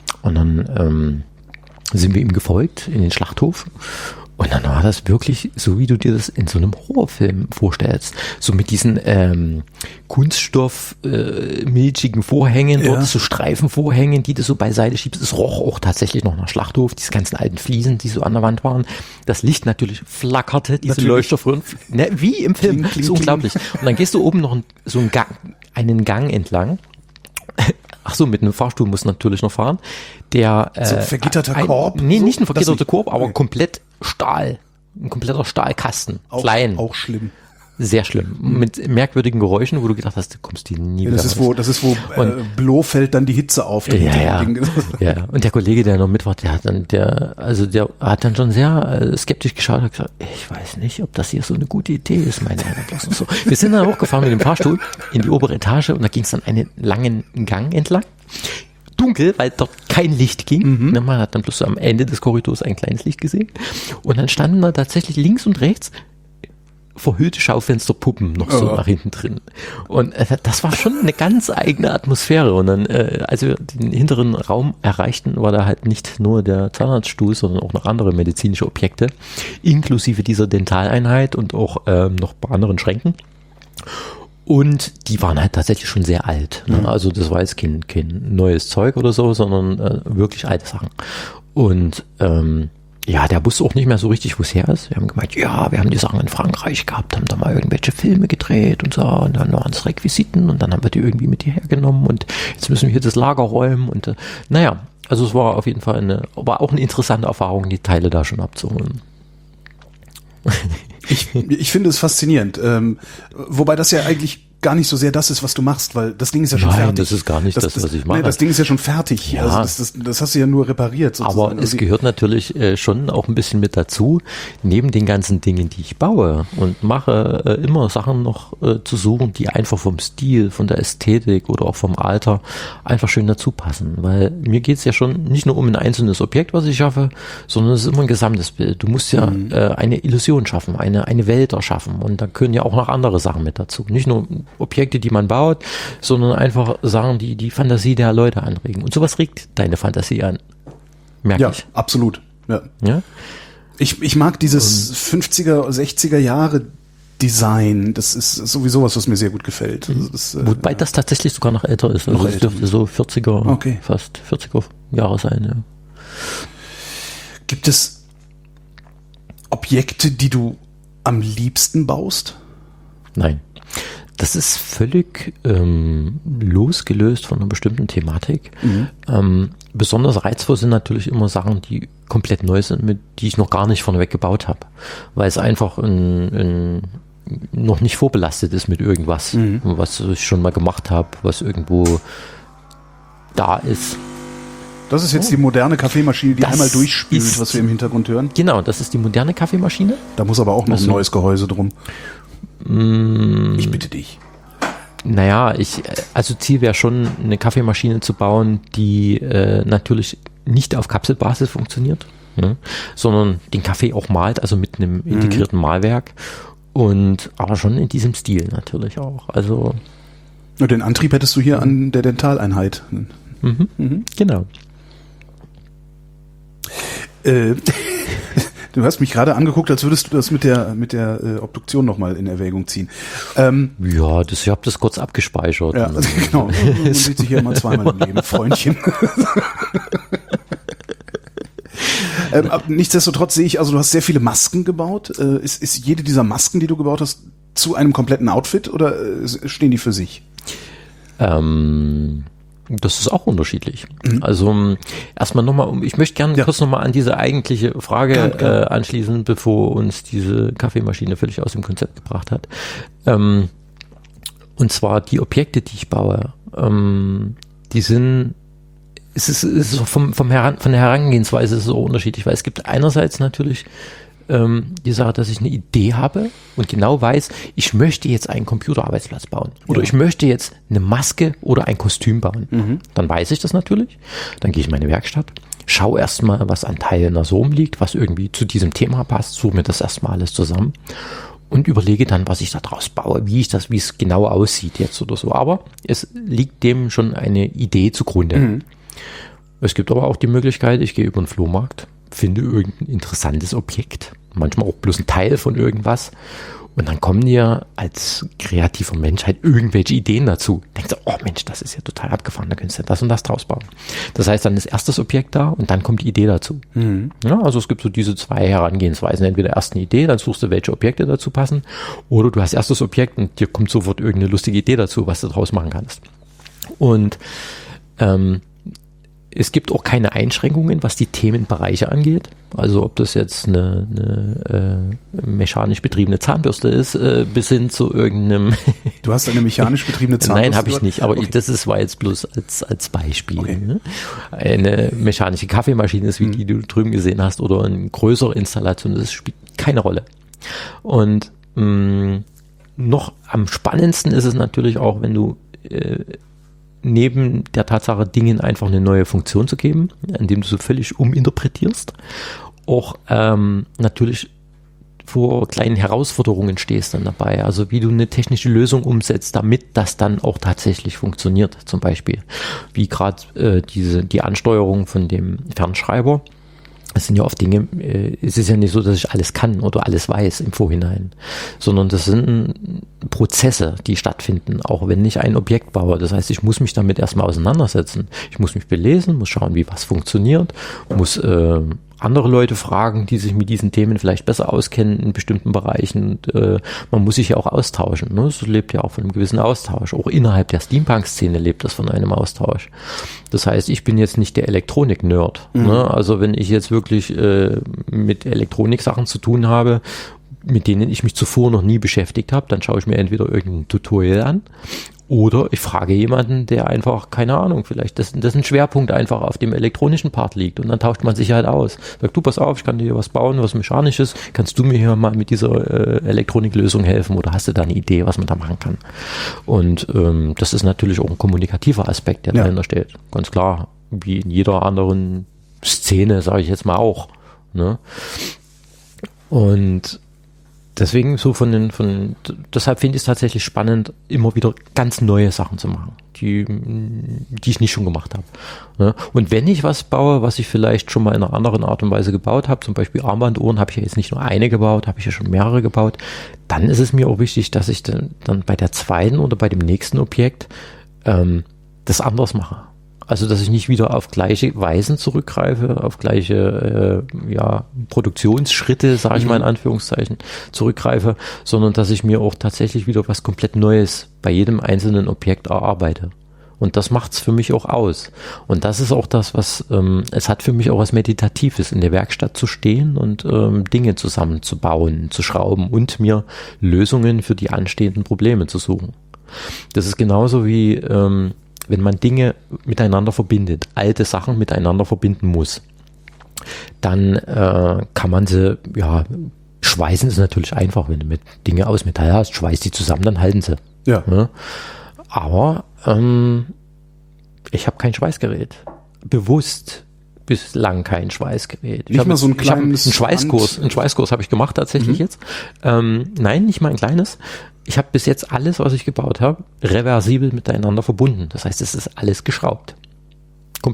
dann sind wir ihm gefolgt in den Schlachthof. Und dann war das wirklich so, wie du dir das in so einem Horrorfilm vorstellst. So mit diesen Kunststoff milchigen Vorhängen, dort so Streifenvorhängen, die du so beiseite schiebst. Es roch auch tatsächlich noch nach Schlachthof, diese ganzen alten Fliesen, die so an der Wand waren. Das Licht natürlich flackerte, diese Leuchterfröhren, ne, wie im Film. Kling, kling, so unglaublich. Und dann gehst du oben noch einen Gang entlang. Ach so, mit einem Fahrstuhl muss natürlich noch fahren. Der so ein vergitterter Korb? Nee, so? nicht ein vergitterter Korb, aber Okay. komplett Stahl. Ein kompletter Stahlkasten. Klein. Auch schlimm. Sehr schlimm. Mit merkwürdigen Geräuschen, wo du gedacht hast, du kommst die nie wieder Das ist wo Blofeld dann die Hitze auftritt. ja. Und der Kollege, der noch mit war, der hat dann schon sehr skeptisch geschaut und gesagt, ich weiß nicht, ob das hier so eine gute Idee ist, meine Herren. Und so. Wir sind dann hochgefahren mit dem Fahrstuhl in die obere Etage und da ging es dann einen langen Gang entlang. Dunkel, weil dort kein Licht ging. Man hat dann bloß so am Ende des Korridors ein kleines Licht gesehen. Und dann standen da tatsächlich links und rechts verhüllte Schaufensterpuppen noch so nach hinten drin. Und das war schon eine ganz eigene Atmosphäre. Und dann, als wir den hinteren Raum erreichten, war da halt nicht nur der Zahnarztstuhl, sondern auch noch andere medizinische Objekte, inklusive dieser Dentaleinheit und auch noch bei anderen Schränken. Und die waren halt tatsächlich schon sehr alt. Ne? Also das war jetzt kein neues Zeug oder so, sondern wirklich alte Sachen. Und der wusste auch nicht mehr so richtig, wo es her ist. Wir haben gemeint, ja, wir haben die Sachen in Frankreich gehabt, haben da mal irgendwelche Filme gedreht und so. Und dann waren es Requisiten und dann haben wir die irgendwie mit hierher genommen und jetzt müssen wir hier das Lager räumen. Und also es war auf jeden Fall aber auch eine interessante Erfahrung, die Teile da schon abzuholen. Ich finde es faszinierend. Wobei das ja eigentlich gar nicht so sehr das ist, was du machst, weil das Ding ist ja schon fertig. Nein, das ist gar nicht das, was ich mache. Nee, das Ding ist ja schon fertig. Ja. Also das hast du ja nur repariert sozusagen. Aber es gehört natürlich schon auch ein bisschen mit dazu, neben den ganzen Dingen, die ich baue und mache, immer Sachen noch zu suchen, die einfach vom Stil, von der Ästhetik oder auch vom Alter einfach schön dazu passen. Weil mir geht es ja schon nicht nur um ein einzelnes Objekt, was ich schaffe, sondern es ist immer ein gesamtes Bild. Du musst ja eine Illusion schaffen, eine Welt erschaffen und da können ja auch noch andere Sachen mit dazu. Nicht nur Objekte, die man baut, sondern einfach Sachen, die die Fantasie der Leute anregen. Und sowas regt deine Fantasie an. Merke ich. Ja, absolut. Ja? Ich mag dieses 50er, 60er Jahre Design. Das ist sowieso was mir sehr gut gefällt. Also das, wobei das tatsächlich sogar noch älter ist. Also es dürfte so 40er, fast 40er Jahre sein. Ja. Gibt es Objekte, die du am liebsten baust? Nein. Das ist völlig losgelöst von einer bestimmten Thematik. Besonders reizvoll sind natürlich immer Sachen, die komplett neu sind, die ich noch gar nicht vorneweg gebaut habe. Weil es einfach noch nicht vorbelastet ist mit irgendwas, was ich schon mal gemacht habe, was irgendwo da ist. Das ist jetzt die moderne Kaffeemaschine, die einmal durchspült, was wir im Hintergrund hören. Genau, das ist die moderne Kaffeemaschine. Da muss aber auch noch ein neues Gehäuse drum. Ich bitte dich. Naja, also Ziel wäre schon, eine Kaffeemaschine zu bauen, die natürlich nicht auf Kapselbasis funktioniert, ne, sondern den Kaffee auch malt, also mit einem integrierten Mahlwerk aber schon in diesem Stil natürlich auch. Also Und den Antrieb hättest du hier an der Dentaleinheit. Genau. Du hast mich gerade angeguckt, als würdest du das mit der Obduktion nochmal in Erwägung ziehen. Ja, ich habe das kurz abgespeichert. Ja, also genau. Man sieht sich ja immer zweimal im Leben, Freundchen. Nichtsdestotrotz sehe ich, also du hast sehr viele Masken gebaut. Ist jede dieser Masken, die du gebaut hast, zu einem kompletten Outfit oder stehen die für sich? Das ist auch unterschiedlich. Also erstmal nochmal, ich möchte gerne kurz nochmal an diese eigentliche Frage anschließen, bevor uns diese Kaffeemaschine völlig aus dem Konzept gebracht hat. Und zwar die Objekte, die ich baue, die sind, es ist von der Herangehensweise so unterschiedlich, weil es gibt einerseits natürlich die Sache, dass ich eine Idee habe und genau weiß, ich möchte jetzt einen Computerarbeitsplatz bauen oder ich möchte jetzt eine Maske oder ein Kostüm bauen. Dann weiß ich das natürlich, dann gehe ich in meine Werkstatt, schaue erstmal, was an Teilen da so rumliegt, was irgendwie zu diesem Thema passt, suche mir das erstmal alles zusammen und überlege dann, was ich da draus baue, wie es genau aussieht jetzt oder so. Aber es liegt dem schon eine Idee zugrunde. Es gibt aber auch die Möglichkeit, ich gehe über den Flohmarkt, finde irgendein interessantes Objekt, manchmal auch bloß ein Teil von irgendwas und dann kommen dir als kreativer Mensch halt irgendwelche Ideen dazu. Denkst du, oh Mensch, das ist ja total abgefahren, da könntest du das und das draus bauen. Das heißt, dann ist erst das Objekt da und dann kommt die Idee dazu. Ja, also es gibt so diese zwei Herangehensweisen. Entweder erst eine Idee, dann suchst du, welche Objekte dazu passen, oder du hast erst das Objekt und dir kommt sofort irgendeine lustige Idee dazu, was du draus machen kannst. Und es gibt auch keine Einschränkungen, was die Themenbereiche angeht. Also ob das jetzt eine mechanisch betriebene Zahnbürste ist, bis hin zu irgendeinem... Du hast eine mechanisch betriebene Zahnbürste? Nein, habe ich nicht, aber das war jetzt bloß als Beispiel. Okay. Ne? Eine mechanische Kaffeemaschine ist, wie die du drüben gesehen hast, oder eine größere Installation, das spielt keine Rolle. Und noch am spannendsten ist es natürlich auch, wenn du... neben der Tatsache, Dingen einfach eine neue Funktion zu geben, indem du so völlig uminterpretierst, auch natürlich vor kleinen Herausforderungen stehst dann dabei. Also wie du eine technische Lösung umsetzt, damit das dann auch tatsächlich funktioniert. Zum Beispiel wie gerade die Ansteuerung von dem Fernschreiber. Es sind ja oft Dinge, es ist ja nicht so, dass ich alles kann oder alles weiß im Vorhinein, sondern das sind Prozesse, die stattfinden, auch wenn ich ein Objekt baue. Das heißt, ich muss mich damit erstmal auseinandersetzen. Ich muss mich belesen, muss schauen, wie was funktioniert, muss andere Leute fragen, die sich mit diesen Themen vielleicht besser auskennen in bestimmten Bereichen. Und, man muss sich ja auch austauschen. Ne? Es lebt ja auch von einem gewissen Austausch. Auch innerhalb der Steampunk-Szene lebt das von einem Austausch. Das heißt, ich bin jetzt nicht der Elektronik-Nerd. Ne? Also wenn ich jetzt wirklich mit Elektronik-Sachen zu tun habe, mit denen ich mich zuvor noch nie beschäftigt habe, dann schaue ich mir entweder irgendein Tutorial an oder ich frage jemanden, der einfach, keine Ahnung, vielleicht dessen Schwerpunkt einfach auf dem elektronischen Part liegt und dann tauscht man sich halt aus. Sagt, du, pass auf, ich kann dir hier was bauen, was Mechanisches, kannst du mir hier mal mit dieser Elektroniklösung helfen oder hast du da eine Idee, was man da machen kann? Und das ist natürlich auch ein kommunikativer Aspekt, der dahinter steht. Ganz klar, wie in jeder anderen Szene, sage ich jetzt mal auch. Ne? Und deswegen deshalb finde ich es tatsächlich spannend, immer wieder ganz neue Sachen zu machen, die ich nicht schon gemacht habe. Ne? Und wenn ich was baue, was ich vielleicht schon mal in einer anderen Art und Weise gebaut habe, zum Beispiel Armbanduhren, habe ich ja jetzt nicht nur eine gebaut, habe ich ja schon mehrere gebaut, dann ist es mir auch wichtig, dass ich dann bei der zweiten oder bei dem nächsten Objekt das anders mache. Also, dass ich nicht wieder auf gleiche Weisen zurückgreife, auf gleiche Produktionsschritte, sage ich mal in Anführungszeichen, zurückgreife, sondern dass ich mir auch tatsächlich wieder was komplett Neues bei jedem einzelnen Objekt erarbeite. Und das macht's für mich auch aus. Und das ist auch das, was es hat für mich auch was Meditatives, in der Werkstatt zu stehen und Dinge zusammenzubauen, zu schrauben und mir Lösungen für die anstehenden Probleme zu suchen. Das ist genauso wie wenn man Dinge miteinander verbindet, alte Sachen miteinander verbinden muss, dann kann man sie, schweißen ist natürlich einfach, wenn du mit Dinge aus Metall hast, schweißt die zusammen, dann halten sie. Ja. Ne? Aber ich habe kein Schweißgerät. Bewusst bislang kein Schweißgerät. Nicht mal so ein kleines einen Schweißkurs habe ich gemacht tatsächlich jetzt. Nein, nicht mal ein kleines. Ich habe bis jetzt alles, was ich gebaut habe, reversibel miteinander verbunden. Das heißt, es ist alles geschraubt. Komplett.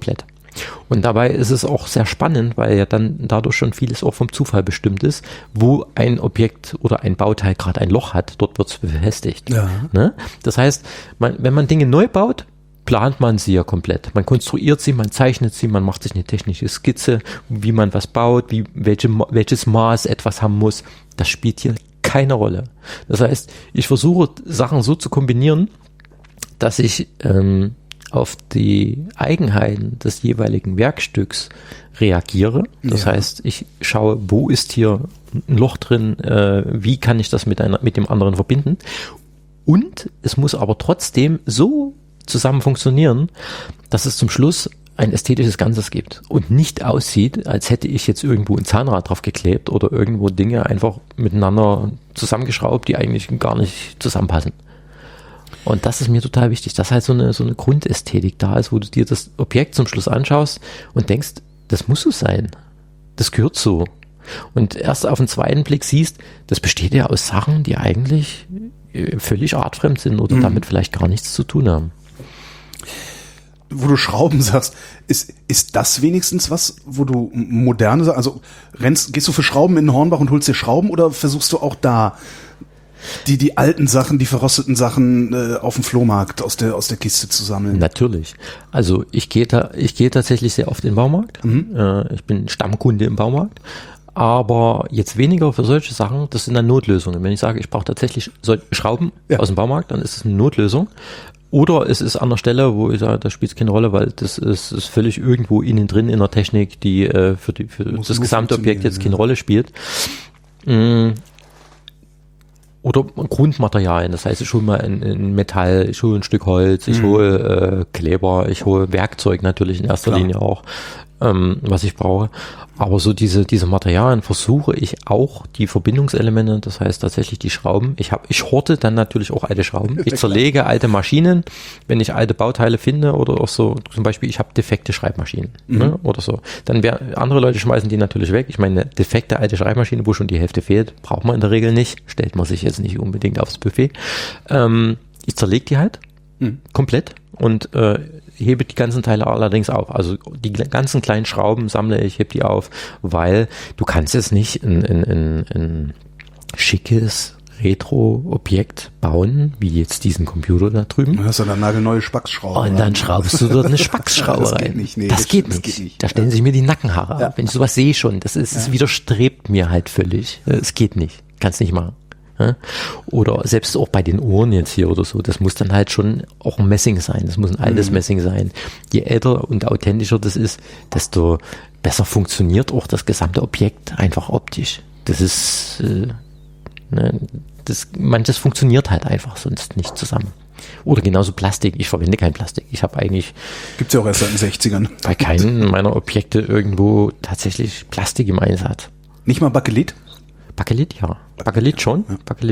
Und dabei ist es auch sehr spannend, weil ja dann dadurch schon vieles auch vom Zufall bestimmt ist, wo ein Objekt oder ein Bauteil gerade ein Loch hat, dort wird es befestigt. Ja. Ne? Das heißt, wenn man Dinge neu baut, plant man sie ja komplett. Man konstruiert sie, man zeichnet sie, man macht sich eine technische Skizze, wie man was baut, welches Maß etwas haben muss. Das spielt hier keine Rolle. Das heißt, ich versuche Sachen so zu kombinieren, dass ich auf die Eigenheiten des jeweiligen Werkstücks reagiere. Das heißt, ich schaue, wo ist hier ein Loch drin, wie kann ich das mit dem anderen verbinden. Und es muss aber trotzdem so zusammen funktionieren, dass es zum Schluss ein ästhetisches Ganzes gibt und nicht aussieht, als hätte ich jetzt irgendwo ein Zahnrad drauf geklebt oder irgendwo Dinge einfach miteinander zusammengeschraubt, die eigentlich gar nicht zusammenpassen. Und das ist mir total wichtig, dass halt so eine Grundästhetik da ist, wo du dir das Objekt zum Schluss anschaust und denkst, das muss so sein. Das gehört so. Und erst auf den zweiten Blick siehst, das besteht ja aus Sachen, die eigentlich völlig artfremd sind oder damit vielleicht gar nichts zu tun haben. Wo du Schrauben sagst, ist das wenigstens was, wo du moderne, also gehst du für Schrauben in den Hornbach und holst dir Schrauben oder versuchst du auch da die alten Sachen, die verrosteten Sachen auf dem Flohmarkt aus der Kiste zu sammeln? Natürlich. Also ich gehe tatsächlich sehr oft in den Baumarkt. Ich bin Stammkunde im Baumarkt. Aber jetzt weniger für solche Sachen, das sind dann Notlösungen. Wenn ich sage, ich brauche tatsächlich Schrauben aus dem Baumarkt, dann ist es eine Notlösung. Oder es ist an der Stelle, wo ich sage, da spielt es keine Rolle, weil das ist völlig irgendwo innen drin in der Technik, die für das gesamte Objekt jetzt keine Rolle spielt. Oder Grundmaterialien, das heißt, ich hole mal ein Metall, ich hole ein Stück Holz, ich hole Kleber, ich hole Werkzeug natürlich in erster Linie auch, was ich brauche. Aber so diese Materialien versuche ich auch, die Verbindungselemente, das heißt tatsächlich die Schrauben. Ich horte dann natürlich auch alte Schrauben. Ich zerlege alte Maschinen, wenn ich alte Bauteile finde oder auch so, zum Beispiel ich habe defekte Schreibmaschinen oder so. Dann andere Leute schmeißen die natürlich weg. Ich meine, eine defekte alte Schreibmaschine, wo schon die Hälfte fehlt, braucht man in der Regel nicht. Stellt man sich jetzt nicht unbedingt aufs Buffet. Ich zerlege die halt komplett und hebe die ganzen Teile allerdings auf. Also die ganzen kleinen Schrauben sammle ich, hebe die auf, weil du kannst jetzt nicht ein schickes Retro-Objekt bauen, wie jetzt diesen Computer da drüben. Du hast ja eine nagelneue Spacksschraube. Und dann schraubst du dort eine Spacksschraube rein. Das geht nicht. Da stellen sich mir die Nackenhaare ab. Wenn ich sowas sehe schon, das widerstrebt mir halt völlig. Es geht nicht. Kannst nicht machen. Oder selbst auch bei den Ohren jetzt hier oder so, das muss dann halt schon auch ein Messing sein, das muss ein altes Messing sein. Je älter und authentischer das ist, desto besser funktioniert auch das gesamte Objekt einfach optisch. Das ist, manches funktioniert halt einfach sonst nicht zusammen. Oder genauso Plastik, ich verwende kein Plastik. Ich habe eigentlich... Gibt's ja auch erst seit den 60ern. Bei keinem meiner Objekte irgendwo tatsächlich Plastik im Einsatz. Nicht mal Bakelit? Bakelit, ja. Bakelit schon.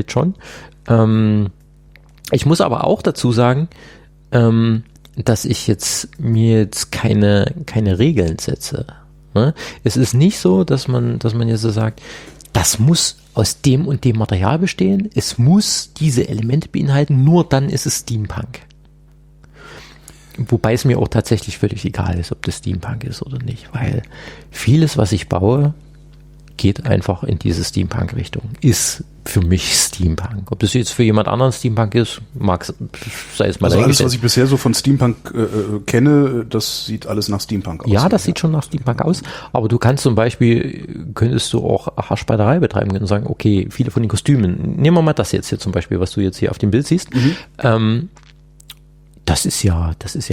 Ich muss aber auch dazu sagen, dass ich mir jetzt keine Regeln setze. Ne? Es ist nicht so, dass man jetzt so sagt, das muss aus dem und dem Material bestehen, es muss diese Elemente beinhalten, nur dann ist es Steampunk. Wobei es mir auch tatsächlich völlig egal ist, ob das Steampunk ist oder nicht, weil vieles, was ich baue, geht einfach in diese Steampunk-Richtung. Ist für mich Steampunk. Ob das jetzt für jemand anderen Steampunk ist, sei es mal also alles, was ich bisher so von Steampunk kenne, das sieht alles nach Steampunk aus. Ja, das sieht schon nach Steampunk aus. Aber du kannst zum Beispiel, könntest du auch Haarspalterei betreiben und sagen, okay, viele von den Kostümen, nehmen wir mal das jetzt hier zum Beispiel, was du jetzt hier auf dem Bild siehst. Das ist ja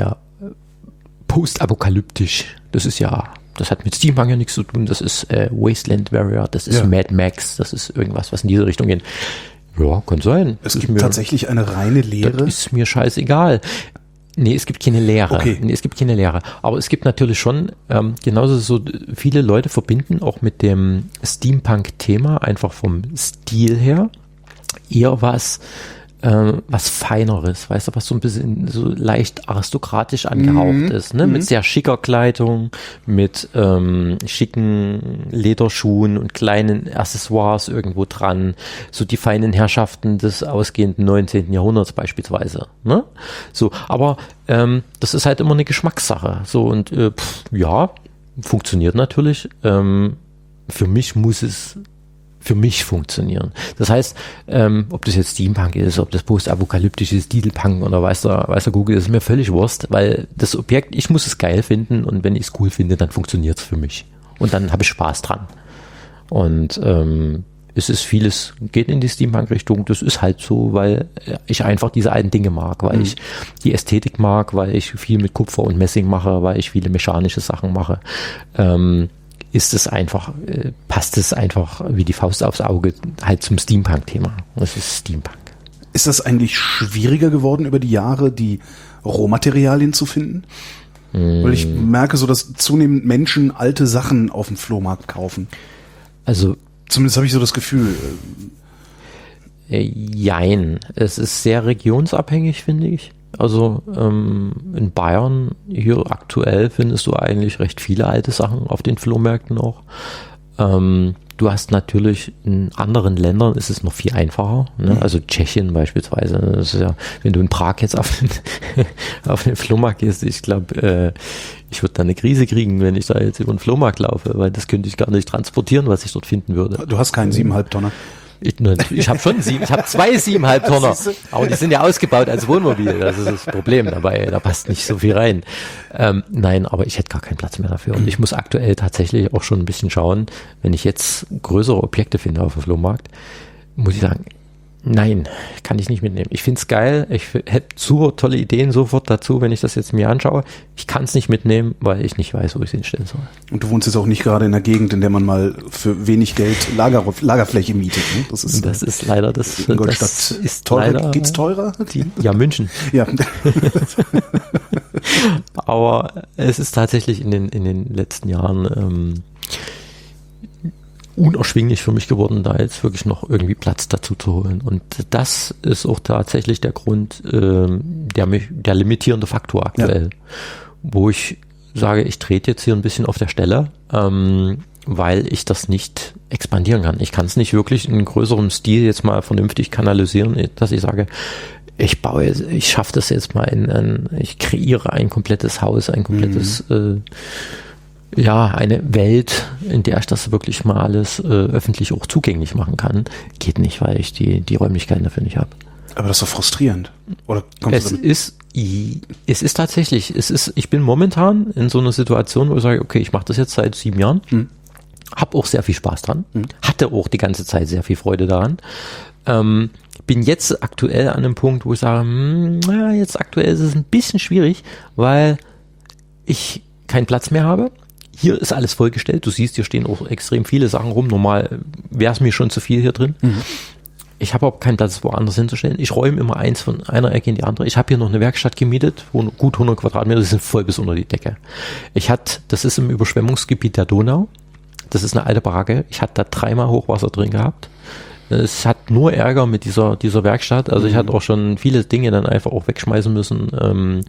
postapokalyptisch. Das hat mit Steampunk ja nichts zu tun, das ist Wasteland Warrior, das ist Mad Max, das ist irgendwas, was in diese Richtung geht. Ja, kann sein. Es gibt tatsächlich eine reine Lehre? Das ist mir scheißegal. Nee, es gibt keine Lehre. Okay. Nee, es gibt keine Lehre. Aber es gibt natürlich schon, genauso so viele Leute verbinden auch mit dem Steampunk-Thema, einfach vom Stil her, eher was was Feineres, weißt du, was so ein bisschen so leicht aristokratisch angehaucht ist, ne? Mit sehr schicker Kleidung, mit schicken Lederschuhen und kleinen Accessoires irgendwo dran, so die feinen Herrschaften des ausgehenden 19. Jahrhunderts beispielsweise, ne? So, aber das ist halt immer eine Geschmackssache, so und ja, funktioniert natürlich. Für mich muss es für mich funktionieren. Das heißt, ob das jetzt Steampunk ist, ob das postapokalyptisch ist, Dieselpunk oder weiß der Google, ist mir völlig Wurst, weil das Objekt, ich muss es geil finden und wenn ich es cool finde, dann funktioniert es für mich. Und dann habe ich Spaß dran. Und es ist vieles, geht in die Steampunk-Richtung, das ist halt so, weil ich einfach diese alten Dinge mag, weil ich die Ästhetik mag, weil ich viel mit Kupfer und Messing mache, weil ich viele mechanische Sachen mache. Ist es einfach, passt es einfach wie die Faust aufs Auge halt zum Steampunk-Thema. Das ist Steampunk. Ist das eigentlich schwieriger geworden über die Jahre, die Rohmaterialien zu finden? Weil ich merke so, dass zunehmend Menschen alte Sachen auf dem Flohmarkt kaufen. Also zumindest habe ich so das Gefühl. Jein. Es ist sehr regionsabhängig, finde ich. Also in Bayern hier aktuell findest du eigentlich recht viele alte Sachen auf den Flohmärkten auch. Du hast natürlich in anderen Ländern ist es noch viel einfacher. Ne? Also Tschechien beispielsweise. Das ist ja, wenn du in Prag jetzt auf den Flohmarkt gehst, ich glaube, ich würde da eine Krise kriegen, wenn ich da jetzt über den Flohmarkt laufe, weil das könnte ich gar nicht transportieren, was ich dort finden würde. Du hast keinen 7,5 Tonner. Ich habe schon ich habe 2 7,5 Tonner, aber die sind ja ausgebaut als Wohnmobil, das ist das Problem dabei, da passt nicht so viel rein. Nein, aber ich hätte gar keinen Platz mehr dafür und ich muss aktuell tatsächlich auch schon ein bisschen schauen, wenn ich jetzt größere Objekte finde auf dem Flohmarkt, muss ich sagen, nein, kann ich nicht mitnehmen. Ich finde es geil, ich hätte super tolle Ideen sofort dazu, wenn ich das jetzt mir anschaue. Ich kann es nicht mitnehmen, weil ich nicht weiß, wo ich es hinstellen soll. Und du wohnst jetzt auch nicht gerade in einer Gegend, in der man mal für wenig Geld Lagerfläche mietet. Ne? Das ist leider das. Ingolstadt. Das ist teurer. Leider, geht's teurer? Ja, München. Ja. Aber es ist tatsächlich in den letzten Jahren unerschwinglich für mich geworden, da jetzt wirklich noch irgendwie Platz dazu zu holen. Und das ist auch tatsächlich der Grund, der limitierende Faktor aktuell, wo ich sage, ich trete jetzt hier ein bisschen auf der Stelle, weil ich das nicht expandieren kann. Ich kann es nicht wirklich in größerem Stil jetzt mal vernünftig kanalisieren, dass ich sage, ich schaffe das jetzt mal ich kreiere ein komplettes Haus, ein komplettes eine Welt, in der ich das wirklich mal alles öffentlich auch zugänglich machen kann, geht nicht, weil ich die Räumlichkeiten dafür nicht habe. Aber das ist doch frustrierend. Oder es ist tatsächlich, ich bin momentan in so einer Situation, wo ich sage, okay, ich mache das jetzt seit 7 Jahren, habe auch sehr viel Spaß dran, hatte auch die ganze Zeit sehr viel Freude daran. Bin jetzt aktuell an einem Punkt, wo ich sage, jetzt aktuell ist es ein bisschen schwierig, weil ich keinen Platz mehr habe. Hier ist alles vollgestellt. Du siehst, hier stehen auch extrem viele Sachen rum. Normal wäre es mir schon zu viel hier drin. Ich habe auch keinen Platz, woanders hinzustellen. Ich räume immer eins von einer Ecke in die andere. Ich habe hier noch eine Werkstatt gemietet, wo gut 100 Quadratmeter, die sind voll bis unter die Decke. Das ist im Überschwemmungsgebiet der Donau. Das ist eine alte Baracke. Ich hatte da 3-mal Hochwasser drin gehabt. Es hat nur Ärger mit dieser Werkstatt. Also ich hatte auch schon viele Dinge dann einfach auch wegschmeißen müssen.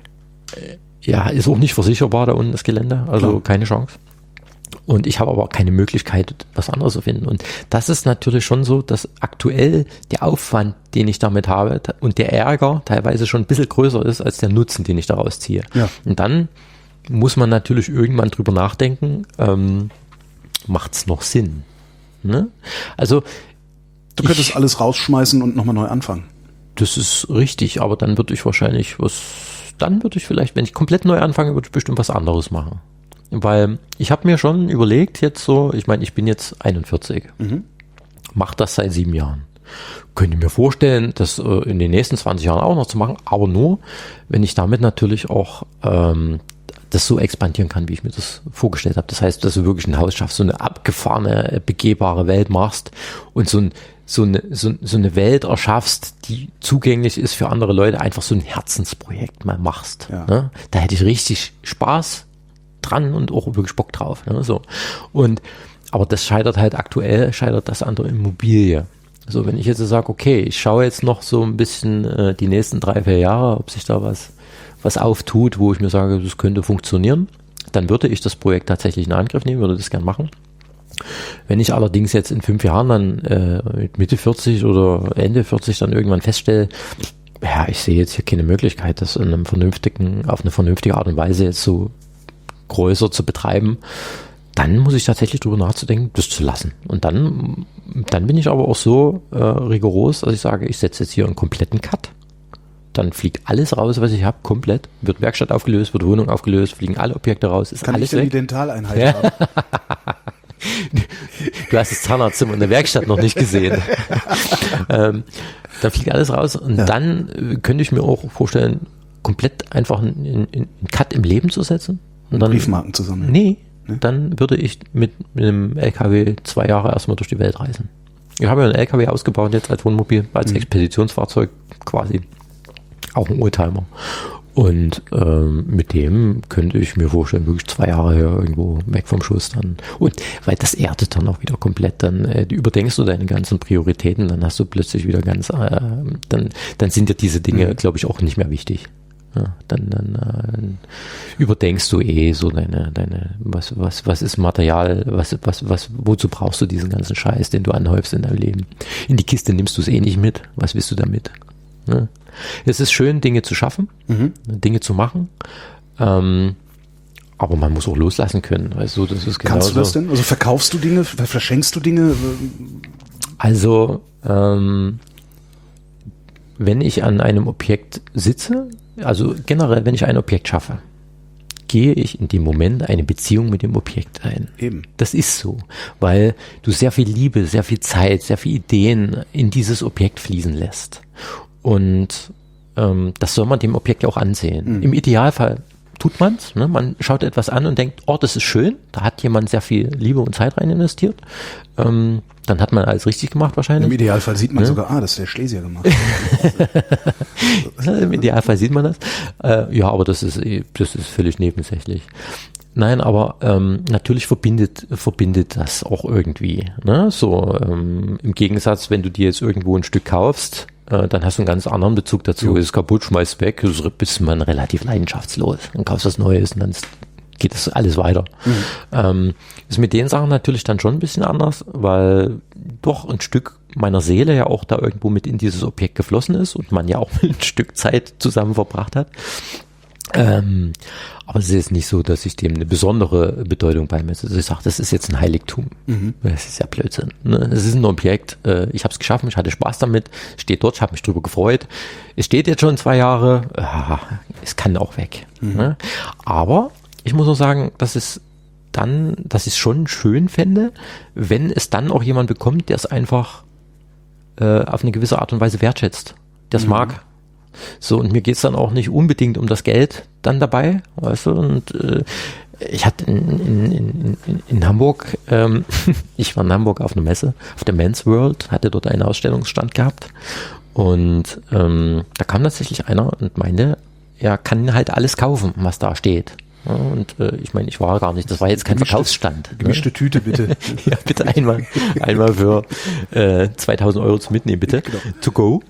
Ist auch nicht versicherbar da unten das Gelände, also keine Chance. Und ich habe aber auch keine Möglichkeit, was anderes zu finden. Und das ist natürlich schon so, dass aktuell der Aufwand, den ich damit habe und der Ärger teilweise schon ein bisschen größer ist als der Nutzen, den ich daraus ziehe. Ja. Und dann muss man natürlich irgendwann drüber nachdenken, macht es noch Sinn? Ne? Also du könntest alles rausschmeißen und nochmal neu anfangen. Das ist richtig, aber dann würde ich vielleicht, wenn ich komplett neu anfange, würde ich bestimmt was anderes machen. Weil ich habe mir schon überlegt, jetzt so, ich meine, ich bin jetzt 41, mache das seit 7 Jahren. Könnte mir vorstellen, das in den nächsten 20 Jahren auch noch zu machen, aber nur, wenn ich damit natürlich auch das so expandieren kann, wie ich mir das vorgestellt habe. Das heißt, dass du wirklich ein Haus schaffst, so eine abgefahrene, begehbare Welt machst und so eine Welt erschaffst, die zugänglich ist für andere Leute, einfach so ein Herzensprojekt mal machst. Ja. Ne? Da hätte ich richtig Spaß dran und auch wirklich Bock drauf. Ne? So. Aber das scheitert halt aktuell, das an der Immobilie. Also wenn ich jetzt sage, okay, ich schaue jetzt noch so ein bisschen die nächsten 3-4 Jahre, ob sich da was auftut, wo ich mir sage, das könnte funktionieren, dann würde ich das Projekt tatsächlich in Angriff nehmen, würde das gern machen. Wenn ich allerdings jetzt in 5 Jahren dann mit Mitte 40 oder Ende 40 dann irgendwann feststelle, ja, ich sehe jetzt hier keine Möglichkeit, das auf eine vernünftige Art und Weise jetzt so größer zu betreiben, dann muss ich tatsächlich drüber nachzudenken, das zu lassen. Und dann bin ich aber auch so rigoros, dass ich sage, ich setze jetzt hier einen kompletten Cut. Dann fliegt alles raus, was ich habe, komplett. Wird Werkstatt aufgelöst, wird Wohnung aufgelöst, fliegen alle Objekte raus, ist Kann alles ich denn weg. die Dentaleinheit haben? Du hast das Zahnarztzimmer in der Werkstatt noch nicht gesehen. Dann fliegt alles raus und dann könnte ich mir auch vorstellen, komplett einfach einen Cut im Leben zu setzen. Und dann, Briefmarken zu sammeln. Nee, dann würde ich mit einem LKW 2 Jahre erstmal durch die Welt reisen. Ich habe ja einen LKW ausgebaut jetzt als Wohnmobil, als Expeditionsfahrzeug quasi. Auch ein Oldtimer. Und mit dem könnte ich mir vorstellen, wirklich 2 Jahre her irgendwo weg vom Schuss dann. Und weil das erdet dann auch wieder komplett. Dann überdenkst du deine ganzen Prioritäten, dann hast du plötzlich wieder dann sind dir diese Dinge, glaube ich, auch nicht mehr wichtig. Ja, dann überdenkst du so was ist Material, wozu brauchst du diesen ganzen Scheiß, den du anhäufst in deinem Leben? In die Kiste nimmst du es nicht mit. Was willst du damit? Ja. Es ist schön, Dinge zu schaffen, Dinge zu machen, aber man muss auch loslassen können. Also, das ist genauso. Kannst du das denn? Also verkaufst du Dinge, verschenkst du Dinge? Also, wenn ich an einem Objekt sitze, also generell, wenn ich ein Objekt schaffe, gehe ich in dem Moment eine Beziehung mit dem Objekt ein. Eben. Das ist so, weil du sehr viel Liebe, sehr viel Zeit, sehr viel Ideen in dieses Objekt fließen lässt. Und das soll man dem Objekt ja auch ansehen. Im Idealfall tut man's. Ne? Man schaut etwas an und denkt, oh, das ist schön. Da hat jemand sehr viel Liebe und Zeit rein investiert. Dann hat man alles richtig gemacht wahrscheinlich. Im Idealfall sieht man sogar, das ist der Schlesier gemacht. Im Idealfall sieht man das. Ja, aber das ist völlig nebensächlich. Nein, aber natürlich verbindet das auch irgendwie. Ne? So im Gegensatz, wenn du dir jetzt irgendwo ein Stück kaufst, dann hast du einen ganz anderen Bezug dazu. Ist kaputt, schmeißt weg, bist man relativ leidenschaftslos. Dann kaufst du was Neues und dann geht das alles weiter. Ist mit den Sachen natürlich dann schon ein bisschen anders, weil doch ein Stück meiner Seele ja auch da irgendwo mit in dieses Objekt geflossen ist und man ja auch ein Stück Zeit zusammen verbracht hat. Aber es ist jetzt nicht so, dass ich dem eine besondere Bedeutung beimesse. Also ich sage, das ist jetzt ein Heiligtum. Das ist ja Blödsinn. Ne? Es ist ein Objekt, ich habe es geschaffen, ich hatte Spaß damit, steht dort, ich habe mich drüber gefreut. Es steht jetzt schon 2 Jahre, es kann auch weg. Ne? Aber ich muss auch sagen, dass ich es schon schön fände, wenn es dann auch jemand bekommt, der es einfach auf eine gewisse Art und Weise wertschätzt, der es mag. So, und mir geht's dann auch nicht unbedingt um das Geld dann dabei, weißt du, und ich hatte in Hamburg, ich war in Hamburg auf einer Messe, auf der Men's World, hatte dort einen Ausstellungsstand gehabt und da kam tatsächlich einer und meinte, er kann halt alles kaufen, was da steht. Ja, und ich meine, ich war gar nicht, das war jetzt kein Verkaufsstand. Gemischte Tüte, bitte. Ja, bitte einmal für 2.000 Euro zu mitnehmen, bitte. Genau. To go.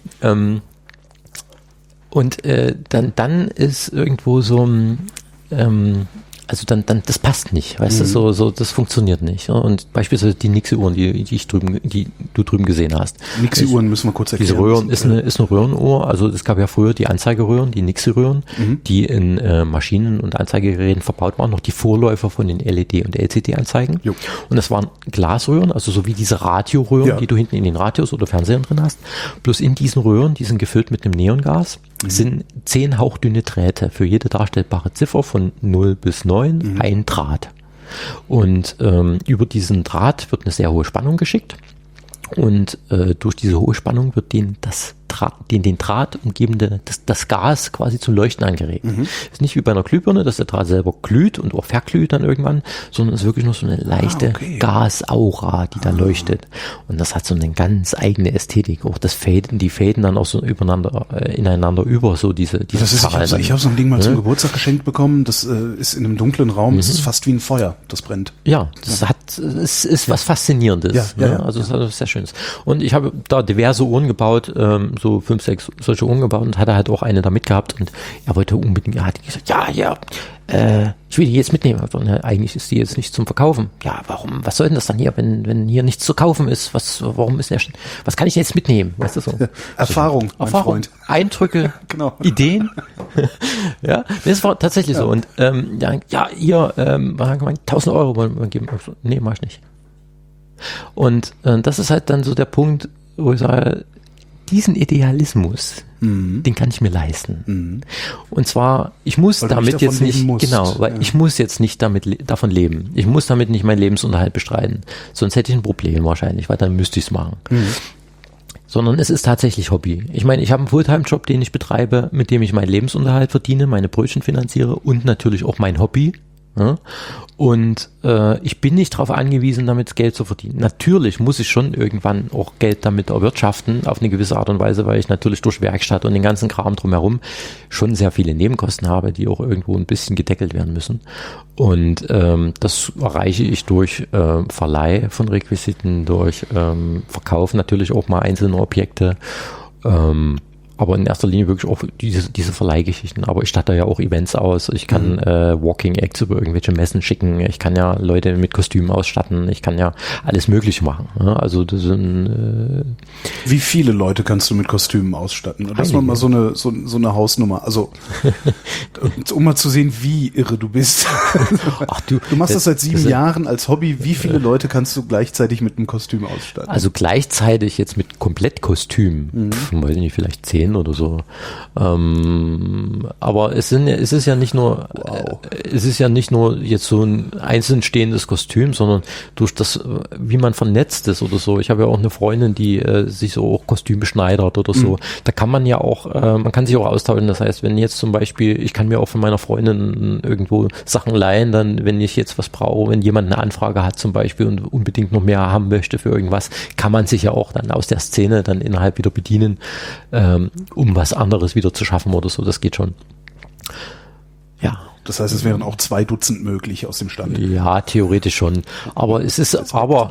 Und dann ist irgendwo so, also dann das passt nicht, weißt du, so das funktioniert nicht. Und beispielsweise die Nixie-Uhren, die du drüben gesehen hast. Nixie-Uhren müssen wir kurz erklären. Diese Röhren ist eine Röhrenuhr, also es gab ja früher die Anzeigeröhren, die Nixie-Röhren, die in Maschinen- und Anzeigegeräten verbaut waren, noch die Vorläufer von den LED- und LCD-Anzeigen. Und das waren Glasröhren, also so wie diese Radioröhren, die du hinten in den Radios oder Fernsehern drin hast. Bloß in diesen Röhren, die sind gefüllt mit einem Neongas, sind 10 hauchdünne Drähte für jede darstellbare Ziffer von 0 bis 9, ein Draht. Und über diesen Draht wird eine sehr hohe Spannung geschickt und durch diese hohe Spannung wird denen das den Draht umgebende, das Gas quasi zum Leuchten angeregt. Ist nicht wie bei einer Glühbirne, dass der Draht selber glüht und auch verglüht dann irgendwann, sondern ist wirklich nur so eine leichte Gasaura, die da leuchtet. Und das hat so eine ganz eigene Ästhetik. Auch die Fäden dann auch so ineinander über, so diese ich habe so ein Ding mal zum Geburtstag geschenkt bekommen, das ist in einem dunklen Raum, das ist fast wie ein Feuer, das brennt. Ja, es ist was Faszinierendes. Also es ist was sehr Schönes. Und ich habe da diverse Uhren gebaut, so 5, 6 solche Uhren gebaut und hatte halt auch eine da mitgehabt und er wollte unbedingt, er hat gesagt, ich will die jetzt mitnehmen. Und eigentlich ist die jetzt nicht zum Verkaufen. Ja, warum? Was soll denn das dann hier, wenn hier nichts zu kaufen ist? Was kann ich jetzt mitnehmen? Weißt du so? Erfahrung, mein Freund. Eindrücke, genau. Ideen. Ja, das war tatsächlich so. Und hier, 1.000 Euro wollen wir geben. Nee, mach ich nicht. Und das ist halt dann so der Punkt, wo ich sage, diesen Idealismus, den kann ich mir leisten. Und zwar, ich muss damit jetzt nicht, ich muss jetzt nicht davon leben. Ich muss damit nicht meinen Lebensunterhalt bestreiten. Sonst hätte ich ein Problem wahrscheinlich, weil dann müsste ich es machen. Sondern es ist tatsächlich Hobby. Ich meine, ich habe einen Fulltime-Job, den ich betreibe, mit dem ich meinen Lebensunterhalt verdiene, meine Brötchen finanziere und natürlich auch mein Hobby. Ja? Und ich bin nicht darauf angewiesen, damit Geld zu verdienen. Natürlich muss ich schon irgendwann auch Geld damit erwirtschaften, auf eine gewisse Art und Weise, weil ich natürlich durch Werkstatt und den ganzen Kram drumherum schon sehr viele Nebenkosten habe, die auch irgendwo ein bisschen gedeckelt werden müssen. Und das erreiche ich durch Verleih von Requisiten, durch Verkauf natürlich auch mal einzelne Objekte, aber in erster Linie wirklich auch diese Verleihgeschichten. Aber ich statte ja auch Events aus. Ich kann Walking Acts über irgendwelche Messen schicken. Ich kann ja Leute mit Kostümen ausstatten. Ich kann ja alles Mögliche machen. Ja, also das sind Wie viele Leute kannst du mit Kostümen ausstatten? Das war mal so eine Hausnummer. Also um mal zu sehen, wie irre du bist. Ach, du machst das seit 7 Jahren als Hobby. Wie viele Leute kannst du gleichzeitig mit einem Kostüm ausstatten? Also gleichzeitig jetzt mit Komplettkostüm. Weiß ich nicht, vielleicht 10 oder so. Aber es ist ja nicht nur jetzt so ein einzeln stehendes Kostüm, sondern durch das, wie man vernetzt ist oder so. Ich habe ja auch eine Freundin, die sich so auch Kostüme schneidert oder so. Da kann man ja auch, man kann sich auch austauschen. Das heißt, wenn jetzt zum Beispiel, ich kann mir auch von meiner Freundin irgendwo Sachen leihen, dann, wenn ich jetzt was brauche, wenn jemand eine Anfrage hat zum Beispiel und unbedingt noch mehr haben möchte für irgendwas, kann man sich ja auch dann aus der Szene dann innerhalb wieder bedienen, um was anderes wieder zu schaffen oder so. Das geht schon. Ja. Das heißt, es wären auch 2 Dutzend möglich aus dem Stand. Ja, theoretisch schon. Aber es ist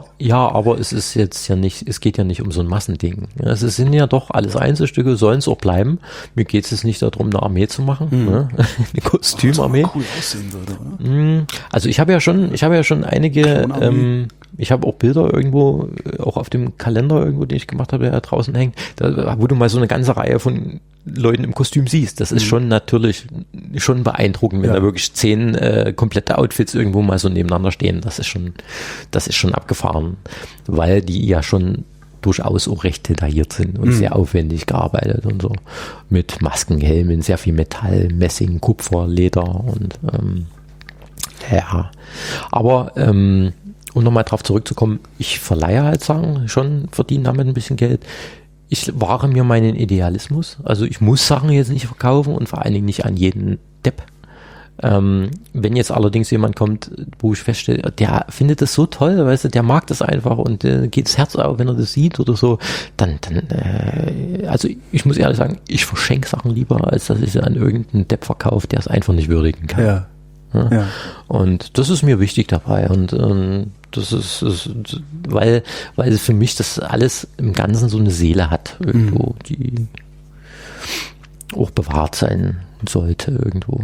jetzt ja nicht, es geht ja nicht um so ein Massending. Es sind ja doch alles Einzelstücke, sollen es auch bleiben. Mir geht es nicht darum, eine Armee zu machen, ne? Eine Kostümarmee. Cool aussehen würde, oder? Also ich habe ja schon einige, ich habe auch Bilder irgendwo, auch auf dem Kalender irgendwo, den ich gemacht habe, der da draußen hängt, wo du mal so eine ganze Reihe von Leuten im Kostüm siehst. Das ist schon natürlich schon beeindruckend, wenn da wirklich 10 komplette Outfits irgendwo mal so nebeneinander stehen. Das ist schon abgefahren, weil die ja schon durchaus auch recht detailliert sind und sehr aufwendig gearbeitet und so. Mit Masken, Helmen, sehr viel Metall, Messing, Kupfer, Leder und ja. Aber um nochmal drauf zurückzukommen, ich verleihe halt Sachen, schon verdiene damit ein bisschen Geld. Ich wahre mir meinen Idealismus. Also ich muss Sachen jetzt nicht verkaufen und vor allen Dingen nicht an jeden Depp. Wenn jetzt allerdings jemand kommt, wo ich feststelle, der findet das so toll, weißt du, der mag das einfach und geht das Herz auf, wenn er das sieht oder so, dann also ich muss ehrlich sagen, ich verschenke Sachen lieber, als dass ich sie an irgendeinen Depp verkaufe, der es einfach nicht würdigen kann. Ja. Ja. Und das ist mir wichtig dabei und das ist weil für mich das alles im Ganzen so eine Seele hat irgendwo, die auch bewahrt sein sollte irgendwo.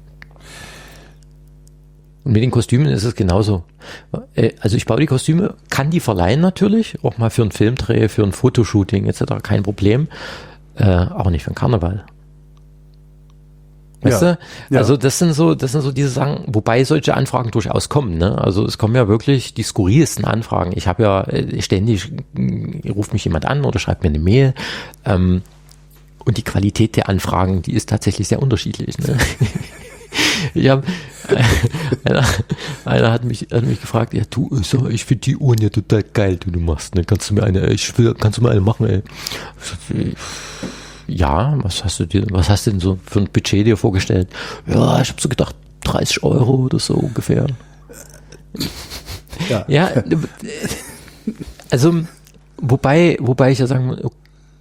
Und mit den Kostümen ist es genauso. Also ich baue die Kostüme, kann die verleihen natürlich, auch mal für einen Filmdreh, für ein Fotoshooting etc., kein Problem, auch nicht für einen Karneval. Weißt du? Ja. Also das sind so diese Sachen, wobei solche Anfragen durchaus kommen, ne? Also es kommen ja wirklich die skurrilsten Anfragen. Ich habe ja ständig, ruft mich jemand an oder schreibt mir eine Mail, und die Qualität der Anfragen, die ist tatsächlich sehr unterschiedlich, ne? Einer hat mich gefragt, ja du, ich finde die Uhren ja total geil, die du machst, ne? Kannst du mir eine machen, ey? Ja, was hast du denn so für ein Budget dir vorgestellt? Ja, ich habe so gedacht, 30 Euro oder so ungefähr. Ja, also wobei ich ja sagen muss,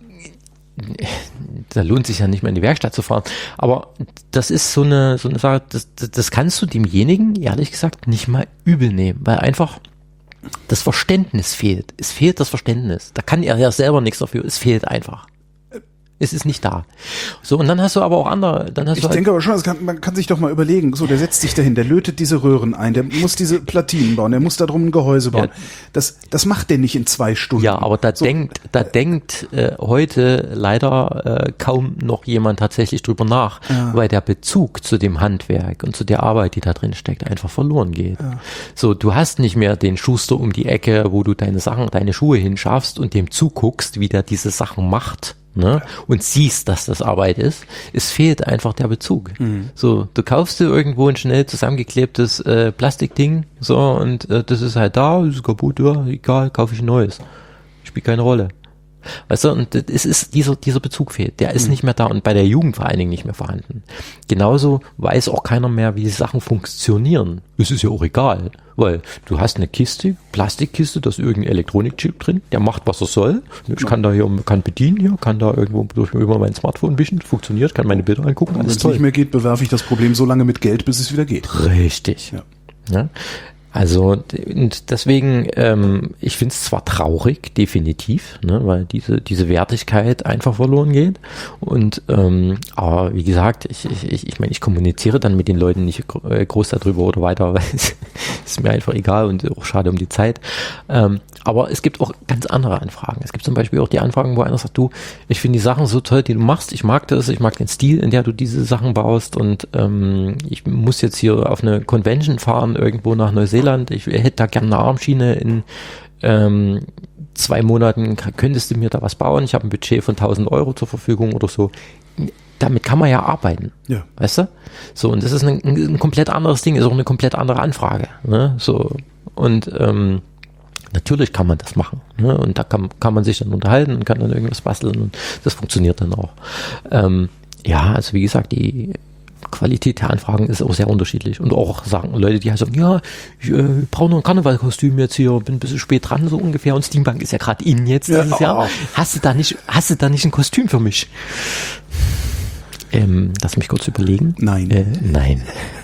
da lohnt sich ja nicht mehr in die Werkstatt zu fahren. Aber das ist so eine Sache, das kannst du demjenigen, ehrlich gesagt, nicht mal übel nehmen, weil einfach das Verständnis fehlt. Es fehlt das Verständnis. Da kann er ja selber nichts dafür. Es fehlt einfach. Es ist nicht da. So, und dann hast du aber auch andere, Ich denke aber schon, man kann sich doch mal überlegen, so, der setzt sich dahin, der lötet diese Röhren ein, der muss diese Platinen bauen, der muss da drum ein Gehäuse bauen. Ja. Das macht der nicht in 2 Stunden. Ja, aber da denkt heute leider kaum noch jemand tatsächlich drüber nach, weil der Bezug zu dem Handwerk und zu der Arbeit, die da drin steckt, einfach verloren geht. Ja. So, du hast nicht mehr den Schuster um die Ecke, wo du deine Schuhe hinschaffst und dem zuguckst, wie der diese Sachen macht. Ne? Und siehst, dass das Arbeit ist. Es fehlt einfach der Bezug. Mhm. So, du kaufst dir irgendwo ein schnell zusammengeklebtes Plastikding, so, und das ist halt da, ist kaputt, ja, egal, kaufe ich ein neues. Spielt keine Rolle. Weißt du, und es ist dieser Bezug fehlt, der ist nicht mehr da und bei der Jugend vor allen Dingen nicht mehr vorhanden. Genauso weiß auch keiner mehr, wie die Sachen funktionieren. Es ist ja auch egal, weil du hast eine Kiste, Plastikkiste, da ist irgendein Elektronikchip drin, der macht, was er soll. Ich kann bedienen hier, kann da irgendwo über mein Smartphone wischen, funktioniert, kann meine Bilder angucken, alles toll. Wenn es nicht mehr geht, bewerfe ich das Problem so lange mit Geld, bis es wieder geht. Richtig. Ja. Also, und deswegen, ich finde es zwar traurig, definitiv, ne, weil diese Wertigkeit einfach verloren geht. Und aber wie gesagt, ich meine, ich kommuniziere dann mit den Leuten nicht groß darüber oder weiter, weil es ist mir einfach egal und auch schade um die Zeit. Aber es gibt auch ganz andere Anfragen. Es gibt zum Beispiel auch die Anfragen, wo einer sagt, du, ich finde die Sachen so toll, die du machst, ich mag das, ich mag den Stil, in der du diese Sachen baust, und ich muss jetzt hier auf eine Convention fahren, irgendwo nach Neuseeland. Ich hätte da gerne eine Armschiene in 2 Monaten, könntest du mir da was bauen? Ich habe ein Budget von 1.000 Euro zur Verfügung oder so. Damit kann man ja arbeiten, weißt du? So, und das ist ein komplett anderes Ding, ist auch eine komplett andere Anfrage, ne? So, und natürlich kann man das machen, ne? Und da kann man sich dann unterhalten und kann dann irgendwas basteln und das funktioniert dann auch. Also wie gesagt, die Qualität der Anfragen ist auch sehr unterschiedlich, und auch sagen Leute, die halt sagen, ja, ich brauche noch ein Karnevalkostüm jetzt hier, bin ein bisschen spät dran, so ungefähr, und Steampunk ist ja gerade in jetzt dieses Jahr. Hast du da nicht ein Kostüm für mich? Lass mich kurz überlegen. Nein.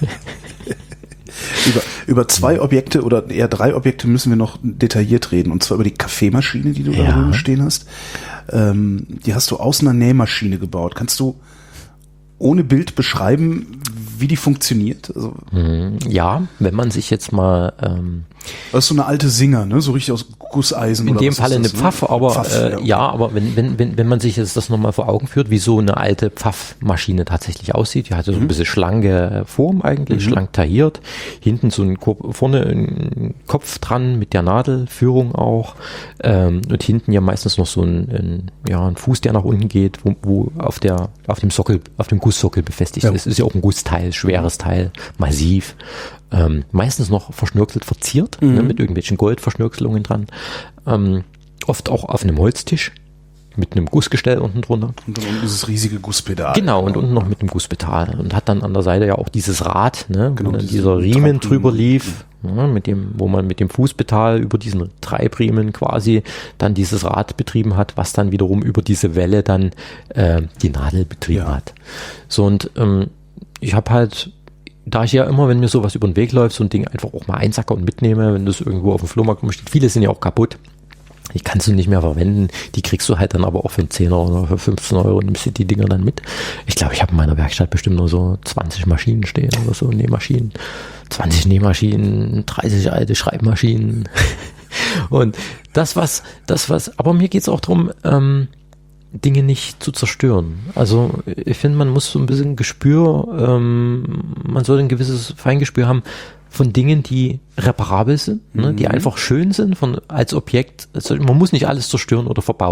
Über 2 Objekte oder eher 3 Objekte müssen wir noch detailliert reden, und zwar über die Kaffeemaschine, die du da drüben stehen hast. Die hast du aus einer Nähmaschine gebaut. Kannst du ohne Bild beschreiben, wie die funktioniert? Also, ja, wenn man sich jetzt mal... das ist so eine alte Singer, ne? So richtig aus Gusseisen. In oder dem Falle eine Pfaff, aber aber wenn man sich jetzt das nochmal vor Augen führt, wie so eine alte Pfaffmaschine tatsächlich aussieht, die hatte so ein bisschen schlanke Form eigentlich, schlank tailliert, hinten so vorne ein Kopf dran mit der Nadelführung auch, und hinten ja meistens noch so ein Fuß, der nach unten geht, wo auf dem Gusssockel befestigt ist. Ist ja auch ein Gussteil, schweres Teil, massiv. Meistens noch verschnörkelt verziert, ne, mit irgendwelchen Goldverschnörkelungen dran. Oft auch auf einem Holztisch mit einem Gussgestell unten drunter. Und dann dieses riesige Gusspedal. Genau, und unten noch mit einem Gusspedal. Und hat dann an der Seite ja auch dieses Rad, ne, wo dann dieser Riemen drüber lief, ne, wo man mit dem Fußpedal über diesen Treibriemen quasi dann dieses Rad betrieben hat, was dann wiederum über diese Welle dann die Nadel betrieben hat. So, und ich habe halt, da ich ja immer, wenn mir sowas über den Weg läuft, so ein Ding einfach auch mal einsacke und mitnehme, wenn das irgendwo auf dem Flohmarkt rumsteht. Viele sind ja auch kaputt. Die kannst du nicht mehr verwenden. Die kriegst du halt dann aber auch für einen 10er oder für 15 Euro und nimmst die Dinger dann mit. Ich glaube, ich habe in meiner Werkstatt bestimmt nur so 20 Maschinen stehen oder so, Nähmaschinen. 20 Nähmaschinen, 30 alte Schreibmaschinen. Und aber mir geht's auch darum, Dinge nicht zu zerstören. Also ich finde, man muss so ein bisschen Gespür, man soll ein gewisses Feingespür haben von Dingen, die reparabel sind, ne, die einfach schön sind als Objekt. Also man muss nicht alles zerstören oder verbauen.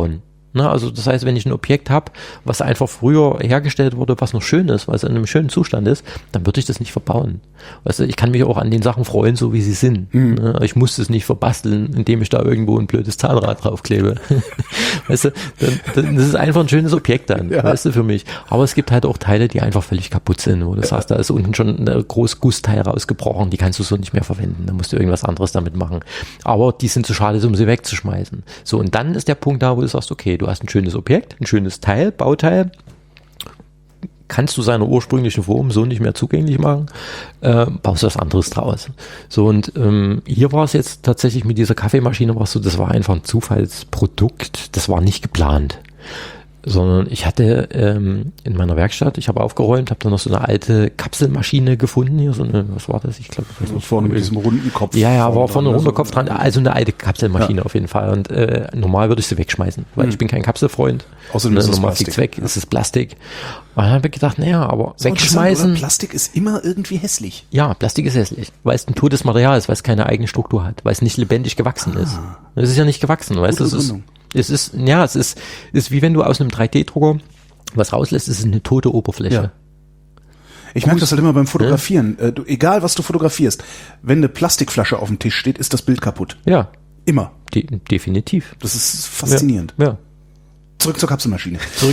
Ne, also das heißt, wenn ich ein Objekt habe, was einfach früher hergestellt wurde, was noch schön ist, weil es in einem schönen Zustand ist, dann würde ich das nicht verbauen. Weißt du, ich kann mich auch an den Sachen freuen, so wie sie sind. Ne, ich muss es nicht verbasteln, indem ich da irgendwo ein blödes Zahnrad draufklebe. Weißt du, das ist einfach ein schönes Objekt dann, weißt du, für mich. Aber es gibt halt auch Teile, die einfach völlig kaputt sind, wo du sagst, da ist unten schon ein großes Gussteil rausgebrochen, die kannst du so nicht mehr verwenden. Da musst du irgendwas anderes damit machen. Aber die sind zu schade, um sie wegzuschmeißen. So, und dann ist der Punkt da, wo du sagst, okay, du hast ein schönes Objekt, ein schönes Teil, Bauteil, kannst du seiner ursprünglichen Form so nicht mehr zugänglich machen, baust du was anderes draus. So, und hier war es jetzt tatsächlich mit dieser Kaffeemaschine, das war einfach ein Zufallsprodukt, das war nicht geplant. Sondern ich hatte in meiner Werkstatt, ich habe aufgeräumt, habe da noch so eine alte Kapselmaschine gefunden, hier so eine, was war das? Ich glaube, vorne mit diesem runden Kopf. Ja, war vorne ein runder Kopf dran, also eine alte Kapselmaschine auf jeden Fall. Und normal würde ich sie wegschmeißen, weil ich bin kein Kapselfreund. Außerdem ist es normal Plastik. fliegt's weg, es ist Plastik. Und dann habe ich gedacht, naja, aber wegschmeißen. Plastik ist immer irgendwie hässlich. Ja, Plastik ist hässlich, weil es ein totes Material ist, weil es keine eigene Struktur hat, weil es nicht lebendig gewachsen ist. Es ist ja nicht gewachsen, weißt du? Es ist wie wenn du aus einem 3D-Drucker was rauslässt, es ist eine tote Oberfläche. Ja. Ich merke das halt immer beim Fotografieren. Egal, was du fotografierst, wenn eine Plastikflasche auf dem Tisch steht, ist das Bild kaputt. Ja. Immer. Definitiv. Das ist faszinierend. Ja. Zurück zur Kapselmaschine.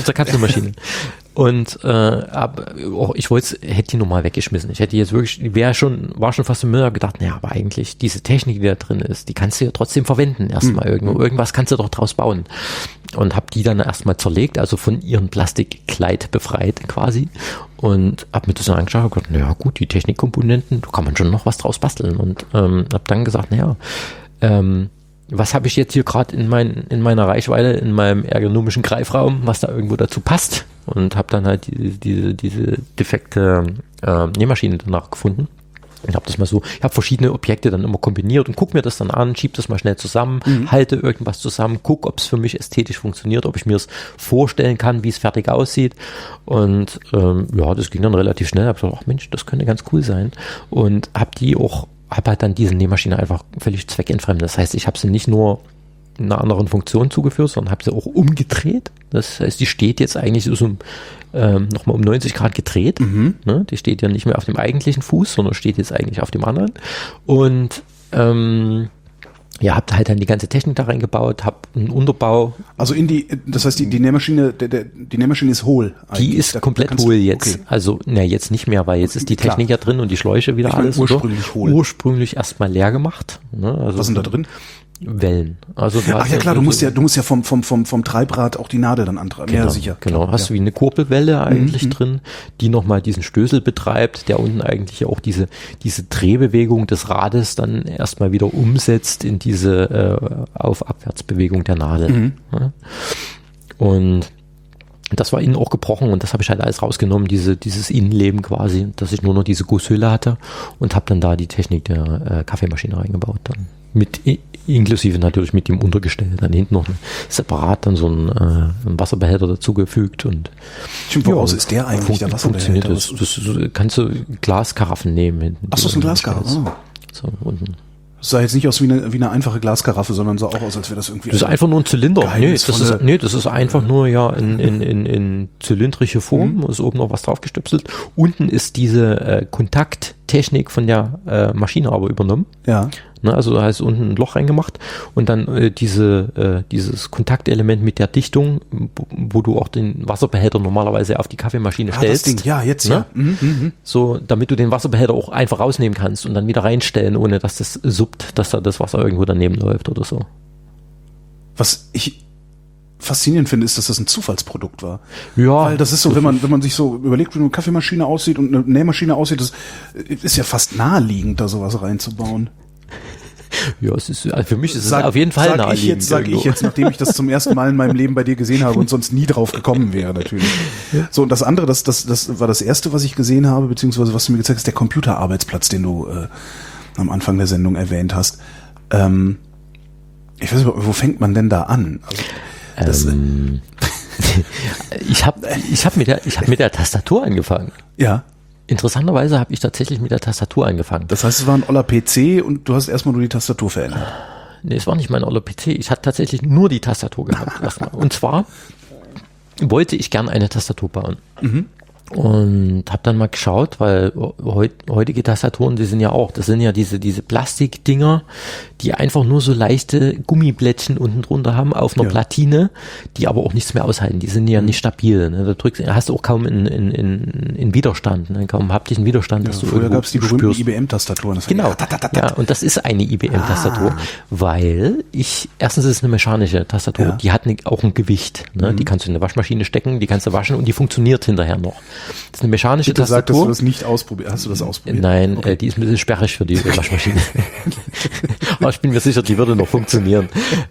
Und ich hätte die normal weggeschmissen. Ich hätte jetzt wirklich, war schon fast im Müll, gedacht, naja, aber eigentlich diese Technik, die da drin ist, die kannst du ja trotzdem verwenden erstmal irgendwo. Irgendwas kannst du doch draus bauen. Und habe die dann erstmal zerlegt, also von ihrem Plastikkleid befreit quasi. Und habe mir das dann angeschaut und gedacht, naja gut, die Technikkomponenten, da kann man schon noch was draus basteln. Und habe dann gesagt, naja, was habe ich jetzt hier gerade in meiner Reichweite, in meinem ergonomischen Greifraum, was da irgendwo dazu passt, und habe dann halt diese defekte Nähmaschine danach gefunden und habe das mal so, ich habe verschiedene Objekte dann immer kombiniert und guck mir das dann an, schieb das mal schnell zusammen, halte irgendwas zusammen, guck, ob es für mich ästhetisch funktioniert, ob ich mir es vorstellen kann, wie es fertig aussieht, und das ging dann relativ schnell. Habe gesagt, ach Mensch, das könnte ganz cool sein, und habe halt dann diese Nähmaschine einfach völlig zweckentfremdet. Das heißt, ich habe sie nicht nur einer anderen Funktion zugeführt, sondern habe sie auch umgedreht. Das heißt, die steht jetzt eigentlich so nochmal um 90 Grad gedreht. Ne? Die steht ja nicht mehr auf dem eigentlichen Fuß, sondern steht jetzt eigentlich auf dem anderen. Und habt halt dann die ganze Technik da reingebaut, habt einen Unterbau. Also das heißt, die Nähmaschine, die Nähmaschine ist hohl. Die ist komplett hohl jetzt. Okay. Also, jetzt nicht mehr, weil jetzt ist die Technik ja drin und die Schläuche wieder alles. Ursprünglich hohl. Ursprünglich erstmal leer gemacht. Ne? Also was sind da drin? Wellen. Also ach ja klar, du musst ja vom Treibrad auch die Nadel dann antreiben. Genau, ja, sicher. Genau, hast du wie eine Kurbelwelle eigentlich drin, die nochmal diesen Stößel betreibt, der unten eigentlich auch diese Drehbewegung des Rades dann erstmal wieder umsetzt in diese Auf-Abwärtsbewegung der Nadel. Ja. Und das war innen auch gebrochen, und das habe ich halt alles rausgenommen, dieses Innenleben quasi, dass ich nur noch diese Gusshülle hatte, und habe dann da die Technik der Kaffeemaschine reingebaut dann. Inklusive natürlich mit dem Untergestell, dann hinten noch separat dann so ein Wasserbehälter dazugefügt. Und woraus ist der eigentlich, der Wasserbehälter? Das kannst du Glaskaraffen nehmen. Ach so, ist ein Glaskaraffe. Oh. So, unten. Das sah jetzt nicht aus wie eine einfache Glaskaraffe, sondern sah auch aus, als wäre das irgendwie. Das ist einfach nur ein Zylinder. Das ist einfach nur in zylindrische Form. Ist oben noch was draufgestöpselt. Unten ist diese Kontakttechnik von der Maschine aber übernommen. Ja. Ne, also da heißt unten ein Loch reingemacht und dann dieses Kontaktelement mit der Dichtung, wo du auch den Wasserbehälter normalerweise auf die Kaffeemaschine stellst. Das Ding, ja, jetzt, ne? Ja. So, damit du den Wasserbehälter auch einfach rausnehmen kannst und dann wieder reinstellen, ohne dass das suppt, dass da das Wasser irgendwo daneben läuft oder so. Was ich faszinierend finde, ist, dass das ein Zufallsprodukt war. Ja. Weil das ist so, wenn man sich so überlegt, wie eine Kaffeemaschine aussieht und eine Nähmaschine aussieht, das ist ja fast naheliegend, da sowas reinzubauen. Ja, für mich ist es auf jeden Fall naheliegend. Sag ich jetzt, nachdem ich das zum ersten Mal in meinem Leben bei dir gesehen habe und sonst nie drauf gekommen wäre, natürlich. So, und das andere, das war das erste, was ich gesehen habe, beziehungsweise was du mir gezeigt hast, der Computerarbeitsplatz, den du am Anfang der Sendung erwähnt hast. Ich weiß nicht, wo fängt man denn da an? Also, ich hab mit der Tastatur angefangen. Ja. Interessanterweise habe ich tatsächlich mit der Tastatur angefangen. Das heißt, es war ein oller PC und du hast erstmal nur die Tastatur verändert. Nee, es war nicht mein oller PC. Ich hatte tatsächlich nur die Tastatur gehabt. Erstmal. Und zwar wollte ich gern eine Tastatur bauen. Und habe dann mal geschaut, weil heutige Tastaturen, das sind ja diese Plastikdinger, die einfach nur so leichte Gummiblättchen unten drunter haben auf einer Platine, die aber auch nichts mehr aushalten. Die sind ja nicht stabil. Ne? Da hast du auch kaum in Widerstand, ne? Kaum haptischen Widerstand. Dass du früher gab es die berühmten IBM-Tastaturen. Genau. Ja, und das ist eine IBM-Tastatur, weil erstens ist es eine mechanische Tastatur, die hat auch ein Gewicht. Ne? Die kannst du in eine Waschmaschine stecken, die kannst du waschen und die funktioniert hinterher noch. Das ist eine mechanische Tastatur. Dass du das nicht ausprobiert. Hast du das ausprobiert? Nein, die ist ein bisschen sperrig für die Waschmaschine. Aber ich bin mir sicher, die würde noch funktionieren.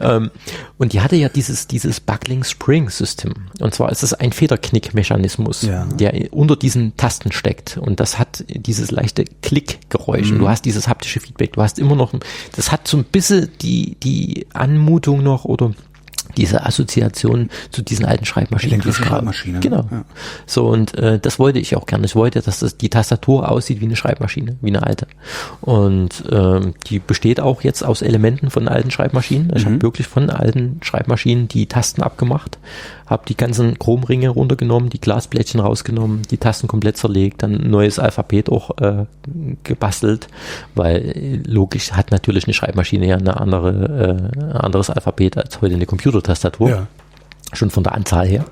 Und die hatte ja dieses Buckling Spring System. Und zwar ist es ein Federknick-Mechanismus, der unter diesen Tasten steckt. Und das hat dieses leichte Klickgeräusch. Und du hast dieses haptische Feedback. Du hast immer noch, das hat so ein bisschen die Anmutung noch oder diese Assoziation zu diesen alten Schreibmaschinen. Schreibmaschine. Genau. Ja. So, und das wollte ich auch gerne. Ich wollte, dass die Tastatur aussieht wie eine Schreibmaschine, wie eine alte. Und die besteht auch jetzt aus Elementen von alten Schreibmaschinen. Ich habe wirklich von alten Schreibmaschinen die Tasten abgemacht, habe die ganzen Chromringe runtergenommen, die Glasblättchen rausgenommen, die Tasten komplett zerlegt, dann ein neues Alphabet auch gebastelt, weil logisch hat natürlich eine Schreibmaschine ja ein anderes Alphabet als heute eine Computertastatur, schon von der Anzahl her.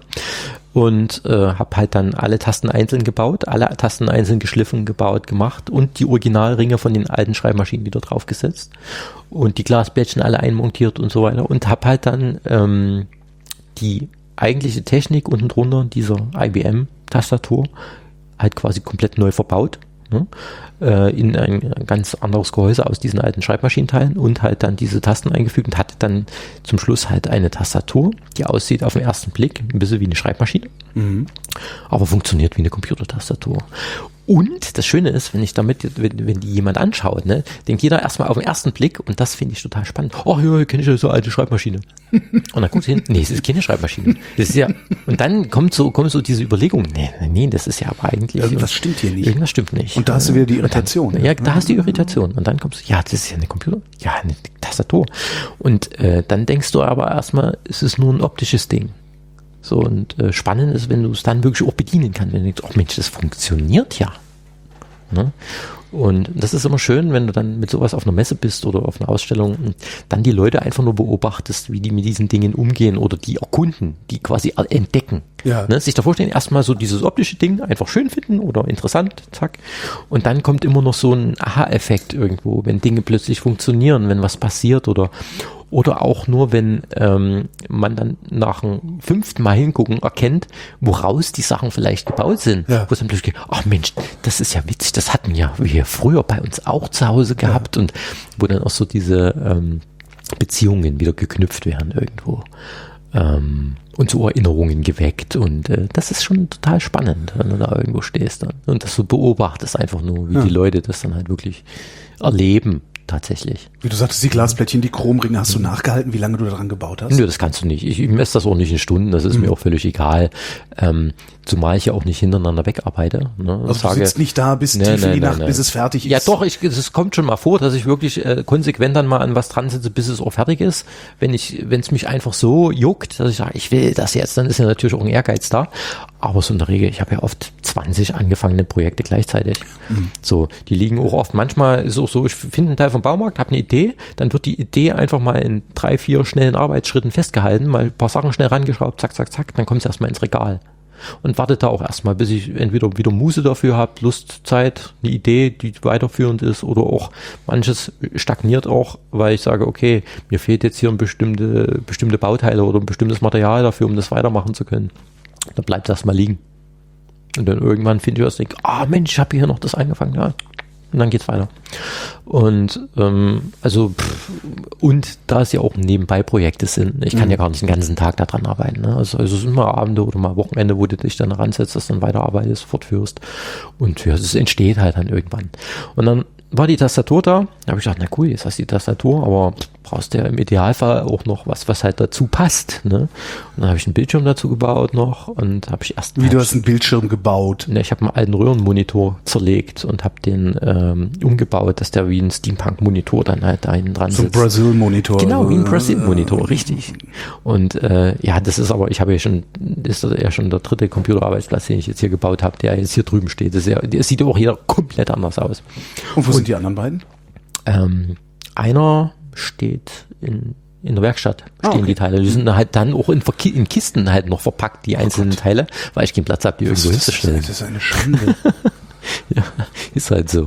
Und habe halt dann alle Tasten einzeln gebaut, alle Tasten einzeln geschliffen, gebaut, gemacht und die Originalringe von den alten Schreibmaschinen wieder draufgesetzt und die Glasblättchen alle einmontiert und so weiter und habe halt dann die eigentliche Technik unten drunter dieser IBM-Tastatur halt quasi komplett neu verbaut, ne? In ein ganz anderes Gehäuse aus diesen alten Schreibmaschinenteilen und halt dann diese Tasten eingefügt und hatte dann zum Schluss halt eine Tastatur, die aussieht auf den ersten Blick ein bisschen wie eine Schreibmaschine, aber funktioniert wie eine Computertastatur. Und das Schöne ist, wenn die jemand anschaut, ne, denkt jeder erstmal auf den ersten Blick, und das finde ich total spannend. Oh ja, kenne ich ja so eine alte Schreibmaschine. Und dann guckst du hin, nee, es ist keine Schreibmaschine. Das ist ja, und dann kommt so diese Überlegung, nee, das ist ja aber eigentlich. Irgendwas stimmt hier nicht. Irgendwas stimmt nicht. Und da hast du wieder die Irritation. Da hast du die Irritation. Und dann kommst du, ja, das ist ja eine Computer, ja, eine Tastatur. Und dann denkst du aber erstmal, es ist nur ein optisches Ding. So, und spannend ist, wenn du es dann wirklich auch bedienen kannst, wenn du denkst, oh Mensch, das funktioniert ja. Ne? Und das ist immer schön, wenn du dann mit sowas auf einer Messe bist oder auf einer Ausstellung und dann die Leute einfach nur beobachtest, wie die mit diesen Dingen umgehen oder die erkunden, die quasi entdecken. Ja. Ne? Sich da vorstellen, erstmal so dieses optische Ding einfach schön finden oder interessant, zack. Und dann kommt immer noch so ein Aha-Effekt irgendwo, wenn Dinge plötzlich funktionieren, wenn was passiert oder auch nur, wenn man dann nach dem 5. Mal hingucken erkennt, woraus die Sachen vielleicht gebaut sind. Ja. Wo es dann plötzlich geht, ach Mensch, das ist ja witzig, das hatten ja wir früher bei uns auch zu Hause gehabt und wo dann auch so diese Beziehungen wieder geknüpft werden irgendwo. Und so Erinnerungen geweckt und das ist schon total spannend, wenn du da irgendwo stehst dann. Und dass du beobachtest einfach nur, wie die Leute das dann halt wirklich erleben. Tatsächlich. Wie du sagtest, die Glasblättchen, die Chromringe, hast du nachgehalten, wie lange du daran gebaut hast? Nö, das kannst du nicht. Ich messe das auch nicht in Stunden, das ist mir auch völlig egal. Zumal ich ja auch nicht hintereinander wegarbeite. Ne? Also du sitzt nicht da bis tief in die Nacht, bis es fertig ist? Ja doch, es kommt schon mal vor, dass ich wirklich konsequent dann mal an was dran sitze, bis es auch fertig ist. Wenn es mich einfach so juckt, dass ich sage, ich will das jetzt, dann ist ja natürlich auch ein Ehrgeiz da. Aber so in der Regel, ich habe ja oft 20 angefangene Projekte gleichzeitig. So, die liegen auch oft, manchmal ist es auch so, ich finde einen Teil vom Baumarkt, habe eine Idee, dann wird die Idee einfach mal in 3, 4 schnellen Arbeitsschritten festgehalten, mal ein paar Sachen schnell rangeschraubt, zack, zack, zack, dann kommt es erstmal ins Regal. Und wartet da auch erstmal, bis ich entweder wieder Muße dafür habe, Lust, Zeit, eine Idee, die weiterführend ist oder auch manches stagniert auch, weil ich sage, okay, mir fehlt jetzt hier ein bestimmte Bauteile oder ein bestimmtes Material dafür, um das weitermachen zu können. Dann bleibt das mal liegen. Und dann irgendwann finde ich was und denke, Mensch, ich habe hier noch das eingefangen, ja. Und dann geht's weiter. Und und da es ja auch nebenbei Projekte sind, ich kann ja gar nicht den ganzen Tag daran arbeiten. Ne? Also es sind mal Abende oder mal Wochenende, wo du dich dann ransetzt, dass du dann weiterarbeitest, fortführst. Und ja, es entsteht halt dann irgendwann. Und dann war die Tastatur da, Da habe ich gedacht, na cool, jetzt hast du die Tastatur, aber brauchst du ja im Idealfall auch noch was halt dazu passt. Ne? Und dann habe ich einen Bildschirm dazu gebaut noch und habe ich erst... Wie, du hast einen Bildschirm gebaut? Ne, ich habe einen alten Röhrenmonitor zerlegt und habe den umgebaut, dass der wie ein Steampunk-Monitor dann halt da hinten dran sitzt. So ein Brasil-Monitor. Genau, wie ein Brasil-Monitor, richtig. Und ja, das ist aber, das ist ja schon der dritte Computerarbeitsplatz, den ich jetzt hier gebaut habe, der jetzt hier drüben steht. Das sieht auch hier komplett anders aus. Und wo sind die anderen beiden? Einer steht in der Werkstatt, stehen okay. die Teile. Die sind halt dann auch in Kisten halt noch verpackt, die einzelnen Teile, weil ich keinen Platz habe, die irgendwo hinzustellen. Das ist eine Schande. Ja, ist halt so.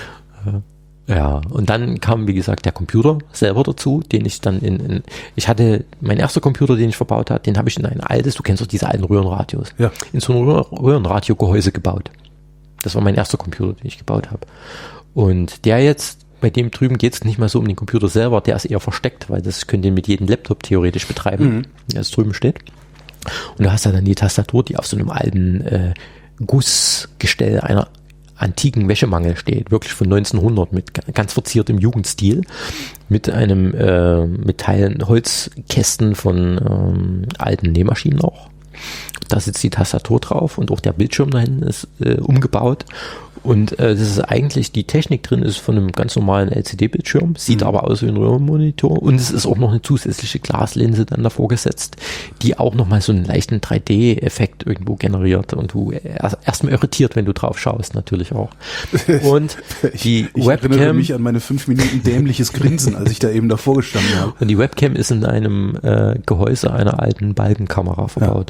Ja, und dann kam, wie gesagt, der Computer selber dazu, den ich dann ich hatte, mein erster Computer, den ich verbaut habe, den habe ich in ein altes, du kennst doch diese alten Röhrenradios, in so ein Röhrenradiogehäuse gebaut. Das war mein erster Computer, den ich gebaut habe. Und der jetzt, bei dem drüben geht es nicht mehr so um den Computer selber, der ist eher versteckt, weil das könnt ihr mit jedem Laptop theoretisch betreiben, der jetzt drüben steht. Und du hast da dann die Tastatur, die auf so einem alten Gussgestell einer antiken Wäschemangel steht, wirklich von 1900 mit ganz verziertem Jugendstil, mit einem mit Teilen Holzkästen von alten Nähmaschinen auch. Da sitzt die Tastatur drauf und auch der Bildschirm da hinten ist umgebaut. Und das ist eigentlich, die Technik drin ist von einem ganz normalen LCD-Bildschirm, sieht aber aus wie ein Röhrenmonitor und es ist auch noch eine zusätzliche Glaslinse dann davor gesetzt, die auch nochmal so einen leichten 3D-Effekt irgendwo generiert und du erstmal irritiert, wenn du drauf schaust, natürlich auch. Und die ich erinnere mich an meine 5 Minuten dämliches Grinsen, als ich da eben davor gestanden habe. Und die Webcam ist in einem Gehäuse einer alten Balkenkamera verbaut.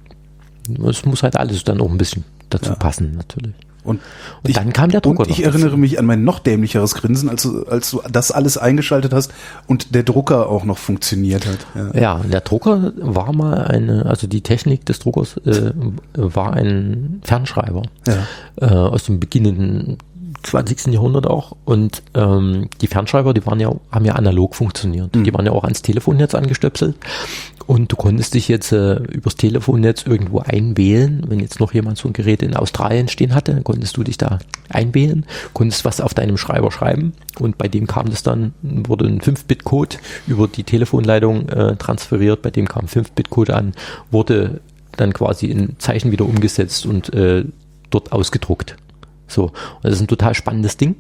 Es muss halt alles dann auch ein bisschen dazu passen, natürlich. Und dann kam der Drucker. Und ich erinnere mich an mein noch dämlicheres Grinsen, als du das alles eingeschaltet hast und der Drucker auch noch funktioniert hat. Ja, der Drucker war mal also die Technik des Druckers war ein Fernschreiber aus dem beginnenden 20. Jahrhundert auch. Und die Fernschreiber, haben ja analog funktioniert. Die waren ja auch ans Telefonnetz angestöpselt. Und du konntest dich jetzt übers Telefonnetz irgendwo einwählen. Wenn jetzt noch jemand so ein Gerät in Australien stehen hatte, dann konntest du dich da einwählen, konntest was auf deinem Schreiber schreiben. Und bei dem kam das dann, wurde ein 5-Bit-Code über die Telefonleitung transferiert. Bei dem kam ein 5-Bit-Code an, wurde dann quasi in Zeichen wieder umgesetzt und dort ausgedruckt. So, und das ist ein total spannendes Ding,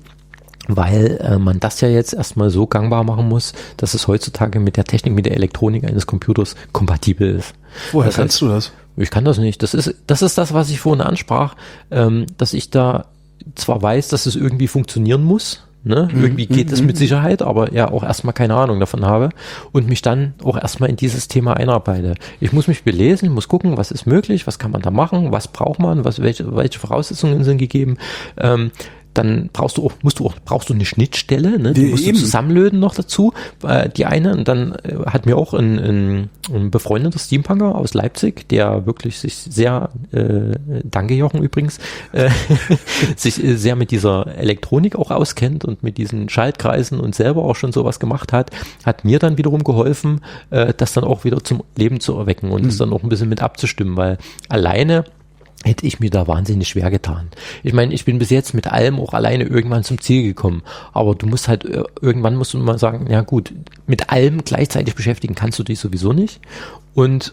weil man das ja jetzt erstmal so gangbar machen muss, dass es heutzutage mit der Technik, mit der Elektronik eines Computers kompatibel ist. Woher kannst du das? Ich kann das nicht. Das ist das, was ich vorhin ansprach, dass ich da zwar weiß, dass es irgendwie funktionieren muss, ne? Irgendwie geht es mit Sicherheit, aber ja auch erstmal keine Ahnung davon habe und mich dann auch erstmal in dieses Thema einarbeite. Ich muss mich belesen, muss gucken, was ist möglich, was kann man da machen, was braucht man, welche Voraussetzungen sind gegeben. Dann brauchst du eine Schnittstelle, ne? Die musst du zusammenlöten noch dazu, die eine. Und dann hat mir auch ein befreundeter Steampunker aus Leipzig, der wirklich sich sehr, danke Jochen übrigens, sich sehr mit dieser Elektronik auch auskennt und mit diesen Schaltkreisen und selber auch schon sowas gemacht hat mir dann wiederum geholfen, das dann auch wieder zum Leben zu erwecken und das dann auch ein bisschen mit abzustimmen, weil alleine hätte ich mir da wahnsinnig schwer getan. Ich meine, ich bin bis jetzt mit allem auch alleine irgendwann zum Ziel gekommen, aber irgendwann musst du mal sagen, ja gut, mit allem gleichzeitig beschäftigen kannst du dich sowieso nicht und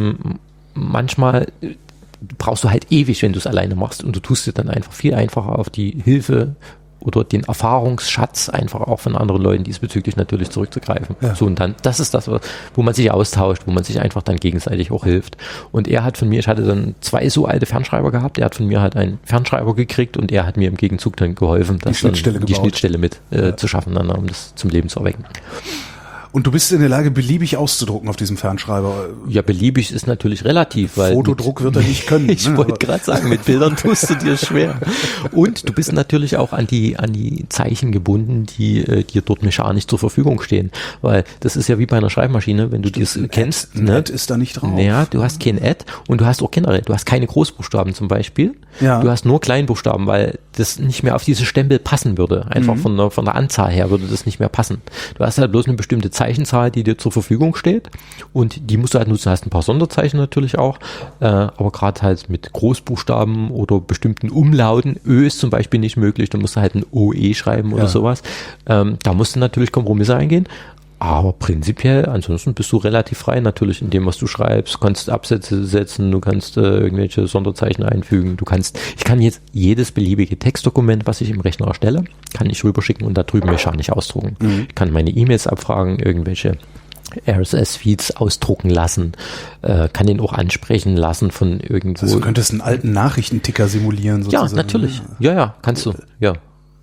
manchmal brauchst du halt ewig, wenn du es alleine machst und du tust dir dann einfach viel einfacher auf die Hilfe oder den Erfahrungsschatz einfach auch von anderen Leuten diesbezüglich natürlich zurückzugreifen. Ja. So, und dann, das ist das, wo man sich austauscht, wo man sich einfach dann gegenseitig auch hilft. Und er hat von mir, ich hatte dann 2 so alte Fernschreiber gehabt, er hat von mir halt einen Fernschreiber gekriegt und er hat mir im Gegenzug dann geholfen, die Schnittstelle mit zu schaffen, dann, um das zum Leben zu erwecken. Und du bist in der Lage, beliebig auszudrucken auf diesem Fernschreiber. Ja, beliebig ist natürlich relativ, weil Fotodruck wird er nicht können. Ich wollte gerade sagen, mit Bildern tust du dir schwer. Und du bist natürlich auch an die Zeichen gebunden, die dir dort mechanisch zur Verfügung stehen. Weil das ist ja wie bei einer Schreibmaschine, wenn du das kennst. Ein Ad ist da nicht drauf. Ja, du hast kein Ad und du hast auch generell, du hast keine Großbuchstaben zum Beispiel. Ja. Du hast nur Kleinbuchstaben, weil das nicht mehr auf diese Stempel passen würde. Einfach von der Anzahl her würde das nicht mehr passen. Du hast halt bloß eine bestimmte Zeichenzahl, die dir zur Verfügung steht und die musst du halt nutzen. Du hast ein paar Sonderzeichen natürlich auch, aber gerade halt mit Großbuchstaben oder bestimmten Umlauten. Ö ist zum Beispiel nicht möglich, da musst du halt ein OE schreiben oder sowas. Da musst du natürlich Kompromisse eingehen. Aber prinzipiell, ansonsten bist du relativ frei natürlich in dem, was du schreibst. Du kannst Absätze setzen, du kannst irgendwelche Sonderzeichen einfügen. Ich kann jetzt jedes beliebige Textdokument, was ich im Rechner erstelle, kann ich rüberschicken und da drüben mechanisch ausdrucken. Ich kann meine E-Mails abfragen, irgendwelche RSS-Feeds ausdrucken lassen, kann den auch ansprechen lassen von irgendwo. Also du könntest einen alten Nachrichtenticker simulieren sozusagen. Ja, natürlich. Ja, kannst du. Ja.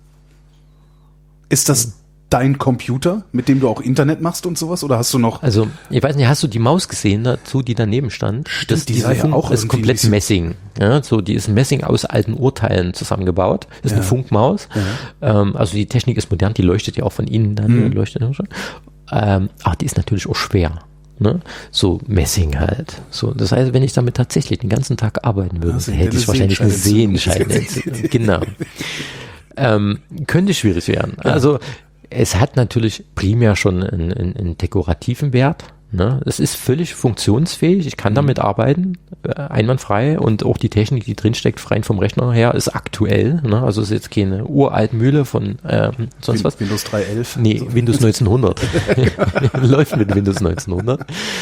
Ist das dein Computer, mit dem du auch Internet machst und sowas? Oder hast du noch... Also, ich weiß nicht, hast du die Maus gesehen dazu, die daneben stand? Stimmt, die sah ja auch ist komplett Messing. Ja, so, die ist Messing aus alten Urteilen zusammengebaut. Ist eine Funkmaus. Also die Technik ist modern, die leuchtet ja auch von innen dann. Leuchtet ja schon. Aber die ist natürlich auch schwer. Ne? So Messing halt. So, das heißt, wenn ich damit tatsächlich den ganzen Tag arbeiten würde, hätte ich wahrscheinlich eine Sehenscheinentzündung. Genau. Könnte schwierig werden. Ja. Also es hat natürlich primär schon einen dekorativen Wert. Ne? Es ist völlig funktionsfähig. Ich kann damit arbeiten, einwandfrei. Und auch die Technik, die drinsteckt, rein vom Rechner her, ist aktuell. Ne? Also es ist jetzt keine uralt Mühle von sonst was. Windows 3.11? Nee, Windows 1900. Läuft mit Windows 1900.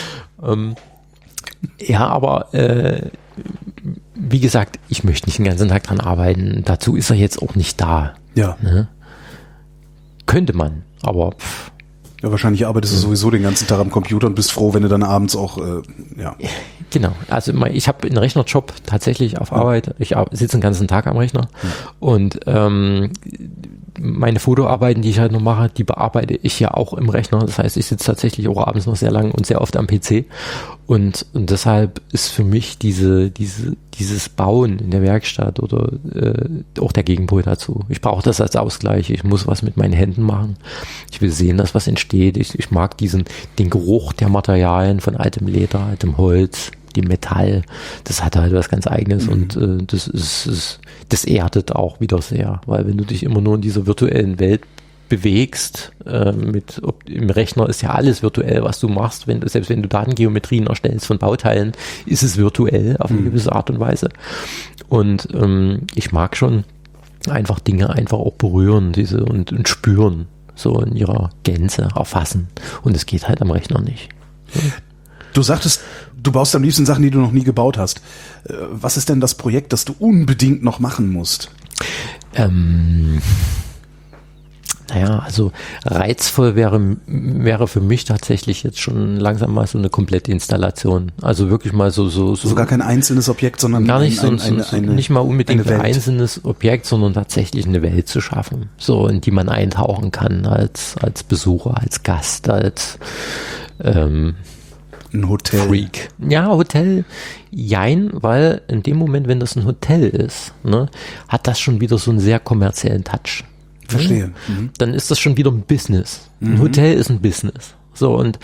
Ja, aber wie gesagt, ich möchte nicht den ganzen Tag dran arbeiten. Dazu ist er jetzt auch nicht da. Ja. Ne? Könnte man, aber ja, wahrscheinlich arbeitest du sowieso den ganzen Tag am Computer und bist froh, wenn du dann abends auch, Genau, also ich habe einen Rechnerjob tatsächlich auf Arbeit. Ich sitze den ganzen Tag am Rechner und meine Fotoarbeiten, die ich halt noch mache, die bearbeite ich ja auch im Rechner. Das heißt, ich sitze tatsächlich auch abends noch sehr lang und sehr oft am PC. Und deshalb ist für mich dieses Bauen in der Werkstatt oder auch der Gegenpol dazu. Ich brauche das als Ausgleich. Ich muss was mit meinen Händen machen. Ich will sehen, dass was entsteht. Ich mag den Geruch der Materialien von altem Leder, altem Holz, dem Metall. Das hat halt was ganz Eigenes und das erdet auch wieder sehr. Weil wenn du dich immer nur in dieser virtuellen Welt bewegst, im Rechner ist ja alles virtuell, was du machst, selbst wenn du Datengeometrien erstellst von Bauteilen, ist es virtuell auf eine gewisse Art und Weise. Und ich mag schon einfach Dinge einfach auch berühren, und spüren, so in ihrer Gänze erfassen. Und es geht halt am Rechner nicht. Du sagtest, du baust am liebsten Sachen, die du noch nie gebaut hast. Was ist denn das Projekt, das du unbedingt noch machen musst? Naja, also reizvoll wäre für mich tatsächlich jetzt schon langsam mal so eine komplette Installation. Also wirklich mal so gar kein einzelnes Objekt, sondern gar nicht nicht mal unbedingt ein einzelnes Objekt, sondern tatsächlich eine Welt zu schaffen, so in die man eintauchen kann als Besucher, als Gast, als ein Hotel. Freak. Ja, Hotel, jein, weil in dem Moment, wenn das ein Hotel ist, ne, hat das schon wieder so einen sehr kommerziellen Touch. Verstehe. Dann ist das schon wieder ein Business. Ein Hotel ist ein Business. So, und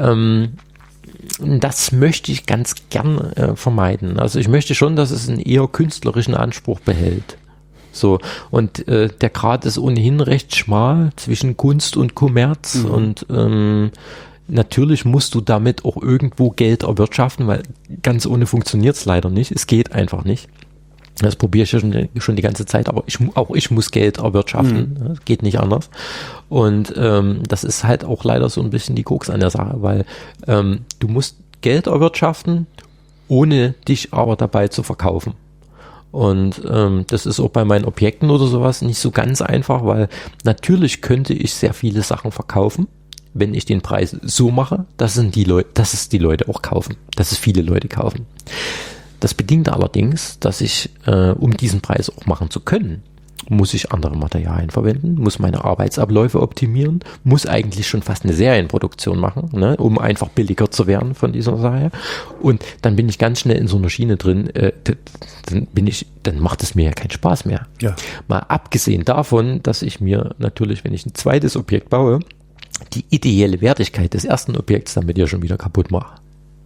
das möchte ich ganz gern vermeiden. Also ich möchte schon, dass es einen eher künstlerischen Anspruch behält. So, und der Grad ist ohnehin recht schmal zwischen Kunst und Kommerz und natürlich musst du damit auch irgendwo Geld erwirtschaften, weil ganz ohne funktioniert es leider nicht. Es geht einfach nicht. Das probiere ich schon die ganze Zeit, aber ich muss Geld erwirtschaften. Das geht nicht anders. Und das ist halt auch leider so ein bisschen die Krux an der Sache, weil du musst Geld erwirtschaften, ohne dich aber dabei zu verkaufen. Und das ist auch bei meinen Objekten oder sowas nicht so ganz einfach, weil natürlich könnte ich sehr viele Sachen verkaufen, wenn ich den Preis so mache, dass es die Leute auch kaufen, dass es viele Leute kaufen. Das bedingt allerdings, dass ich, um diesen Preis auch machen zu können, muss ich andere Materialien verwenden, muss meine Arbeitsabläufe optimieren, muss eigentlich schon fast eine Serienproduktion machen, ne, um einfach billiger zu werden von dieser Sache. Und dann bin ich ganz schnell in so einer Schiene drin, dann macht es mir ja keinen Spaß mehr. Ja. Mal abgesehen davon, dass ich mir natürlich, wenn ich ein zweites Objekt baue, die ideelle Wertigkeit des ersten Objekts damit ja schon wieder kaputt mache.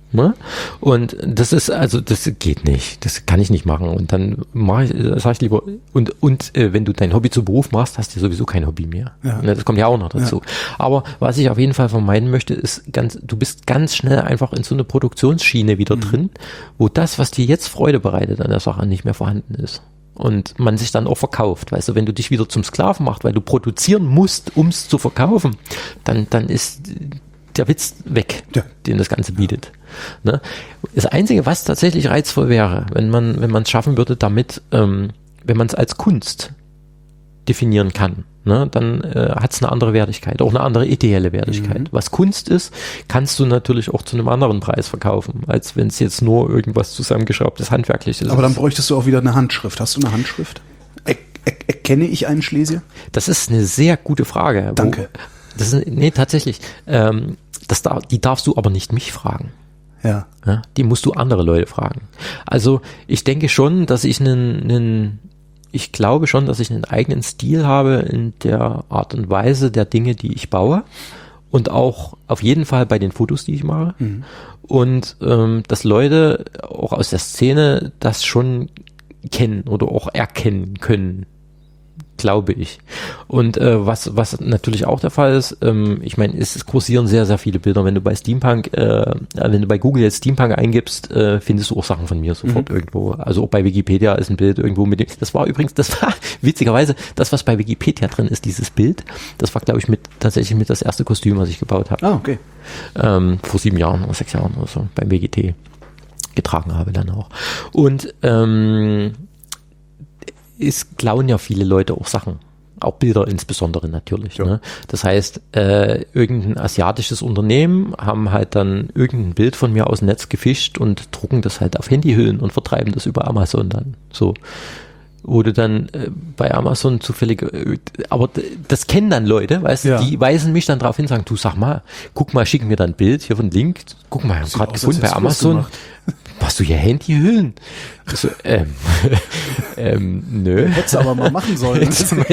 Ne? Und das ist, also das geht nicht. Das kann ich nicht machen. Und dann sag ich lieber, und wenn du dein Hobby zu Beruf machst, hast du sowieso kein Hobby mehr. Ja. Das kommt ja auch noch dazu. Ja. Aber was ich auf jeden Fall vermeiden möchte, ist du bist ganz schnell einfach in so eine Produktionsschiene wieder drin, wo das, was dir jetzt Freude bereitet an der Sache, nicht mehr vorhanden ist. Und man sich dann auch verkauft. Weißt du, wenn du dich wieder zum Sklaven machst, weil du produzieren musst, um es zu verkaufen, dann ist der Witz weg, den das Ganze bietet. Ne? Das Einzige, was tatsächlich reizvoll wäre, wenn man es schaffen würde, damit, wenn man es als Kunst definieren kann, ne, dann hat es eine andere Wertigkeit, auch eine andere ideelle Wertigkeit. Was Kunst ist, kannst du natürlich auch zu einem anderen Preis verkaufen, als wenn es jetzt nur irgendwas zusammengeschraubtes handwerkliches ist. Aber dann bräuchtest du auch wieder eine Handschrift. Hast du eine Handschrift? Erkenne ich einen Schlesier? Das ist eine sehr gute Frage. Danke. Tatsächlich. Die darfst du aber nicht mich fragen. Ja. Die musst du andere Leute fragen. Also ich denke schon, dass ich ich glaube schon, dass ich einen eigenen Stil habe in der Art und Weise der Dinge, die ich baue. Und auch auf jeden Fall bei den Fotos, die ich mache. Und dass Leute auch aus der Szene das schon kennen oder auch erkennen können. Glaube ich. Und was natürlich auch der Fall ist, ich meine, es kursieren sehr, sehr viele Bilder. Wenn du bei Steampunk, wenn du bei Google jetzt Steampunk eingibst, findest du auch Sachen von mir sofort irgendwo. Also auch bei Wikipedia ist ein Bild irgendwo mit dem. Das war witzigerweise, das, was bei Wikipedia drin ist, dieses Bild, das war, glaube ich, tatsächlich mit das erste Kostüm, was ich gebaut habe. Ah, okay. Vor 7 Jahren oder 6 Jahren oder so, beim WGT getragen habe dann auch. Und es klauen ja viele Leute auch Sachen. Auch Bilder insbesondere natürlich. Ja. Ne? Das heißt, irgendein asiatisches Unternehmen haben halt dann irgendein Bild von mir aus dem Netz gefischt und drucken das halt auf Handyhüllen und vertreiben das über Amazon dann. So. Wo du dann bei Amazon zufällig, aber das kennen dann Leute, weißt du, die weisen mich dann darauf hin, sagen, du sag mal, guck mal, schicken mir dann ein Bild hier von Link, guck mal, ich habe gerade gefunden bei Amazon, machst du hier Handyhüllen? So, nö. Hättest du aber mal machen sollen.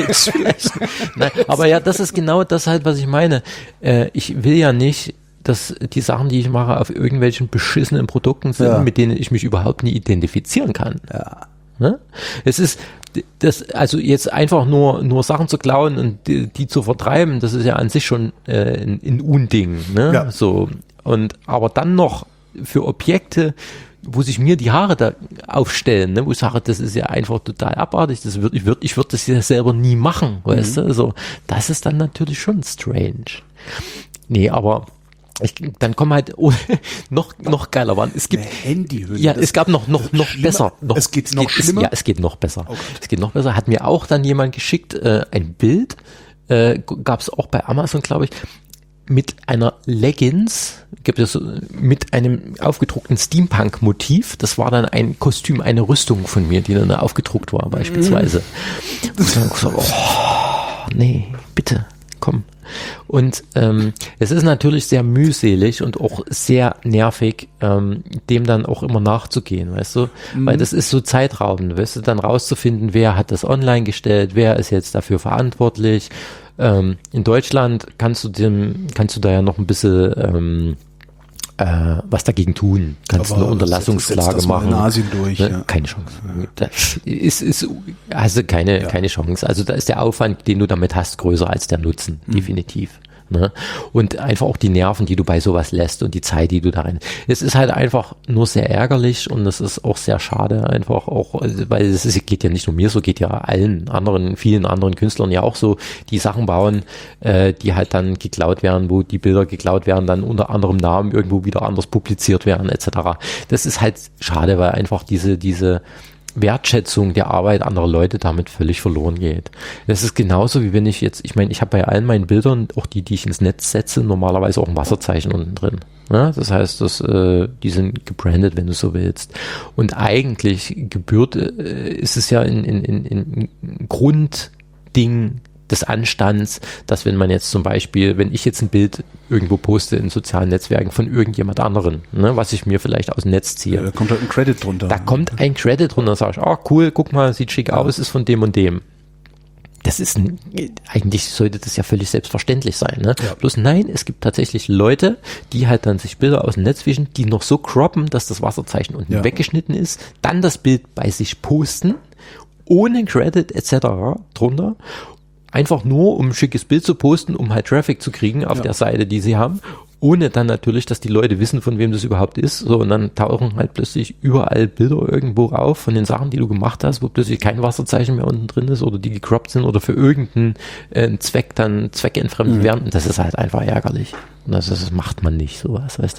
Nein, aber ja, das ist genau das halt, was ich meine. Ich will ja nicht, dass die Sachen, die ich mache, auf irgendwelchen beschissenen Produkten sind, mit denen ich mich überhaupt nie identifizieren kann. Ja. Ne? Es ist also jetzt einfach nur Sachen zu klauen und die zu vertreiben, das ist ja an sich schon ein Unding, ne? Ja. So. Aber dann noch für Objekte, wo sich mir die Haare da aufstellen, ne? Wo ich sage, das ist ja einfach total abartig, ich würde das ja selber nie machen, weißt du? Also, das ist dann natürlich schon strange. Nee, aber dann kommen halt noch geiler waren. Es gibt Handyhülle. Ja, es gab noch besser. Es geht noch schlimmer? Es geht noch besser. Oh es geht noch besser. Hat mir auch dann jemand geschickt, ein Bild, gab es auch bei Amazon, glaube ich, mit einer Leggings, gibt es mit einem aufgedruckten Steampunk-Motiv. Das war dann ein Kostüm, eine Rüstung von mir, die dann aufgedruckt war beispielsweise. Und dann gesagt, nee, bitte, komm. Und es ist natürlich sehr mühselig und auch sehr nervig, dem dann auch immer nachzugehen, weißt du? Weil das ist so zeitraubend, weißt du, dann rauszufinden, wer hat das online gestellt, wer ist jetzt dafür verantwortlich. In Deutschland kannst du da ja noch ein bisschen was dagegen tun. Kannst du eine Unterlassungsklage machen. In Asien durch, ne? Ja. Keine Chance. Das ist keine Chance. Also da ist der Aufwand, den du damit hast, größer als der Nutzen, definitiv. Ne? Und einfach auch die Nerven, die du bei sowas lässt und die Zeit, die du da rein. Es ist halt einfach nur sehr ärgerlich und es ist auch sehr schade, einfach auch, weil geht ja nicht nur mir so, geht ja vielen anderen Künstlern ja auch so, die Sachen bauen, die halt dann geklaut werden, wo die Bilder geklaut werden, dann unter anderem Namen irgendwo wieder anders publiziert werden, etc. Das ist halt schade, weil einfach diese Wertschätzung der Arbeit anderer Leute damit völlig verloren geht. Das ist genauso wie wenn ich habe bei allen meinen Bildern, auch die ich ins Netz setze, normalerweise auch ein Wasserzeichen unten drin. Ja, das heißt, die sind gebrandet, wenn du so willst. Und eigentlich ist es ja ein Grundding des Anstands, dass wenn man jetzt zum Beispiel, wenn ich jetzt ein Bild irgendwo poste in sozialen Netzwerken von irgendjemand anderen, ne, was ich mir vielleicht aus dem Netz ziehe. Da kommt halt ein Credit drunter. Da kommt ein Credit drunter, sag ich, cool, guck mal, sieht schick aus, ist von dem und dem. das ist eigentlich sollte das ja völlig selbstverständlich sein, ne? Ja. Bloß nein, es gibt tatsächlich Leute, die halt dann sich Bilder aus dem Netz wischen, die noch so croppen, dass das Wasserzeichen unten weggeschnitten ist, dann das Bild bei sich posten, ohne Credit etc. drunter, einfach nur um ein schickes Bild zu posten, um halt Traffic zu kriegen auf der Seite, die sie haben, ohne dann natürlich, dass die Leute wissen, von wem das überhaupt ist. So, und dann tauchen halt plötzlich überall Bilder irgendwo auf von den Sachen, die du gemacht hast, wo plötzlich kein Wasserzeichen mehr unten drin ist oder die gecroppt sind oder für irgendeinen Zweck dann zweckentfremdet werden. Und das ist halt einfach ärgerlich. Und das macht man nicht, sowas, weißt du.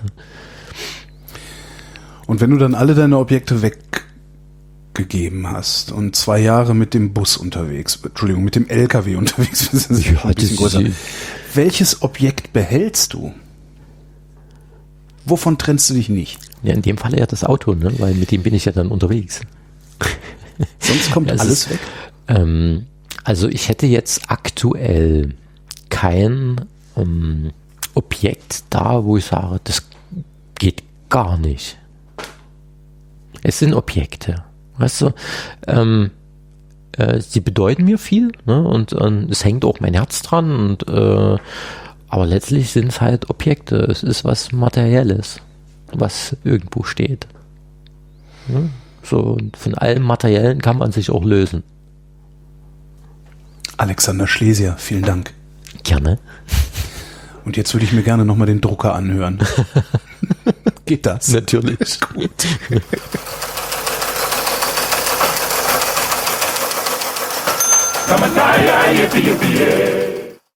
Und wenn du dann alle deine Objekte weggegeben hast und 2 Jahre mit dem Bus unterwegs, Entschuldigung, mit dem LKW unterwegs bist, das ist ja, ein bisschen größer. Welches Objekt behältst du? Wovon trennst du dich nicht? Ja, in dem Falle ja das Auto, ne? Weil mit dem bin ich ja dann unterwegs. Sonst kommt alles weg? Also ich hätte jetzt aktuell kein Objekt da, wo ich sage, das geht gar nicht. Es sind Objekte, weißt du, sie bedeuten mir viel, ne? Und es hängt auch mein Herz dran und aber letztlich sind es halt Objekte. Es ist was Materielles, was irgendwo steht. Ja? So, und von allem Materiellen kann man sich auch lösen. Alexander Schlesier, vielen Dank. Gerne. Und jetzt würde ich mir gerne nochmal den Drucker anhören. Geht das? Natürlich. Gut. Come on, yippee, yippee, yeah.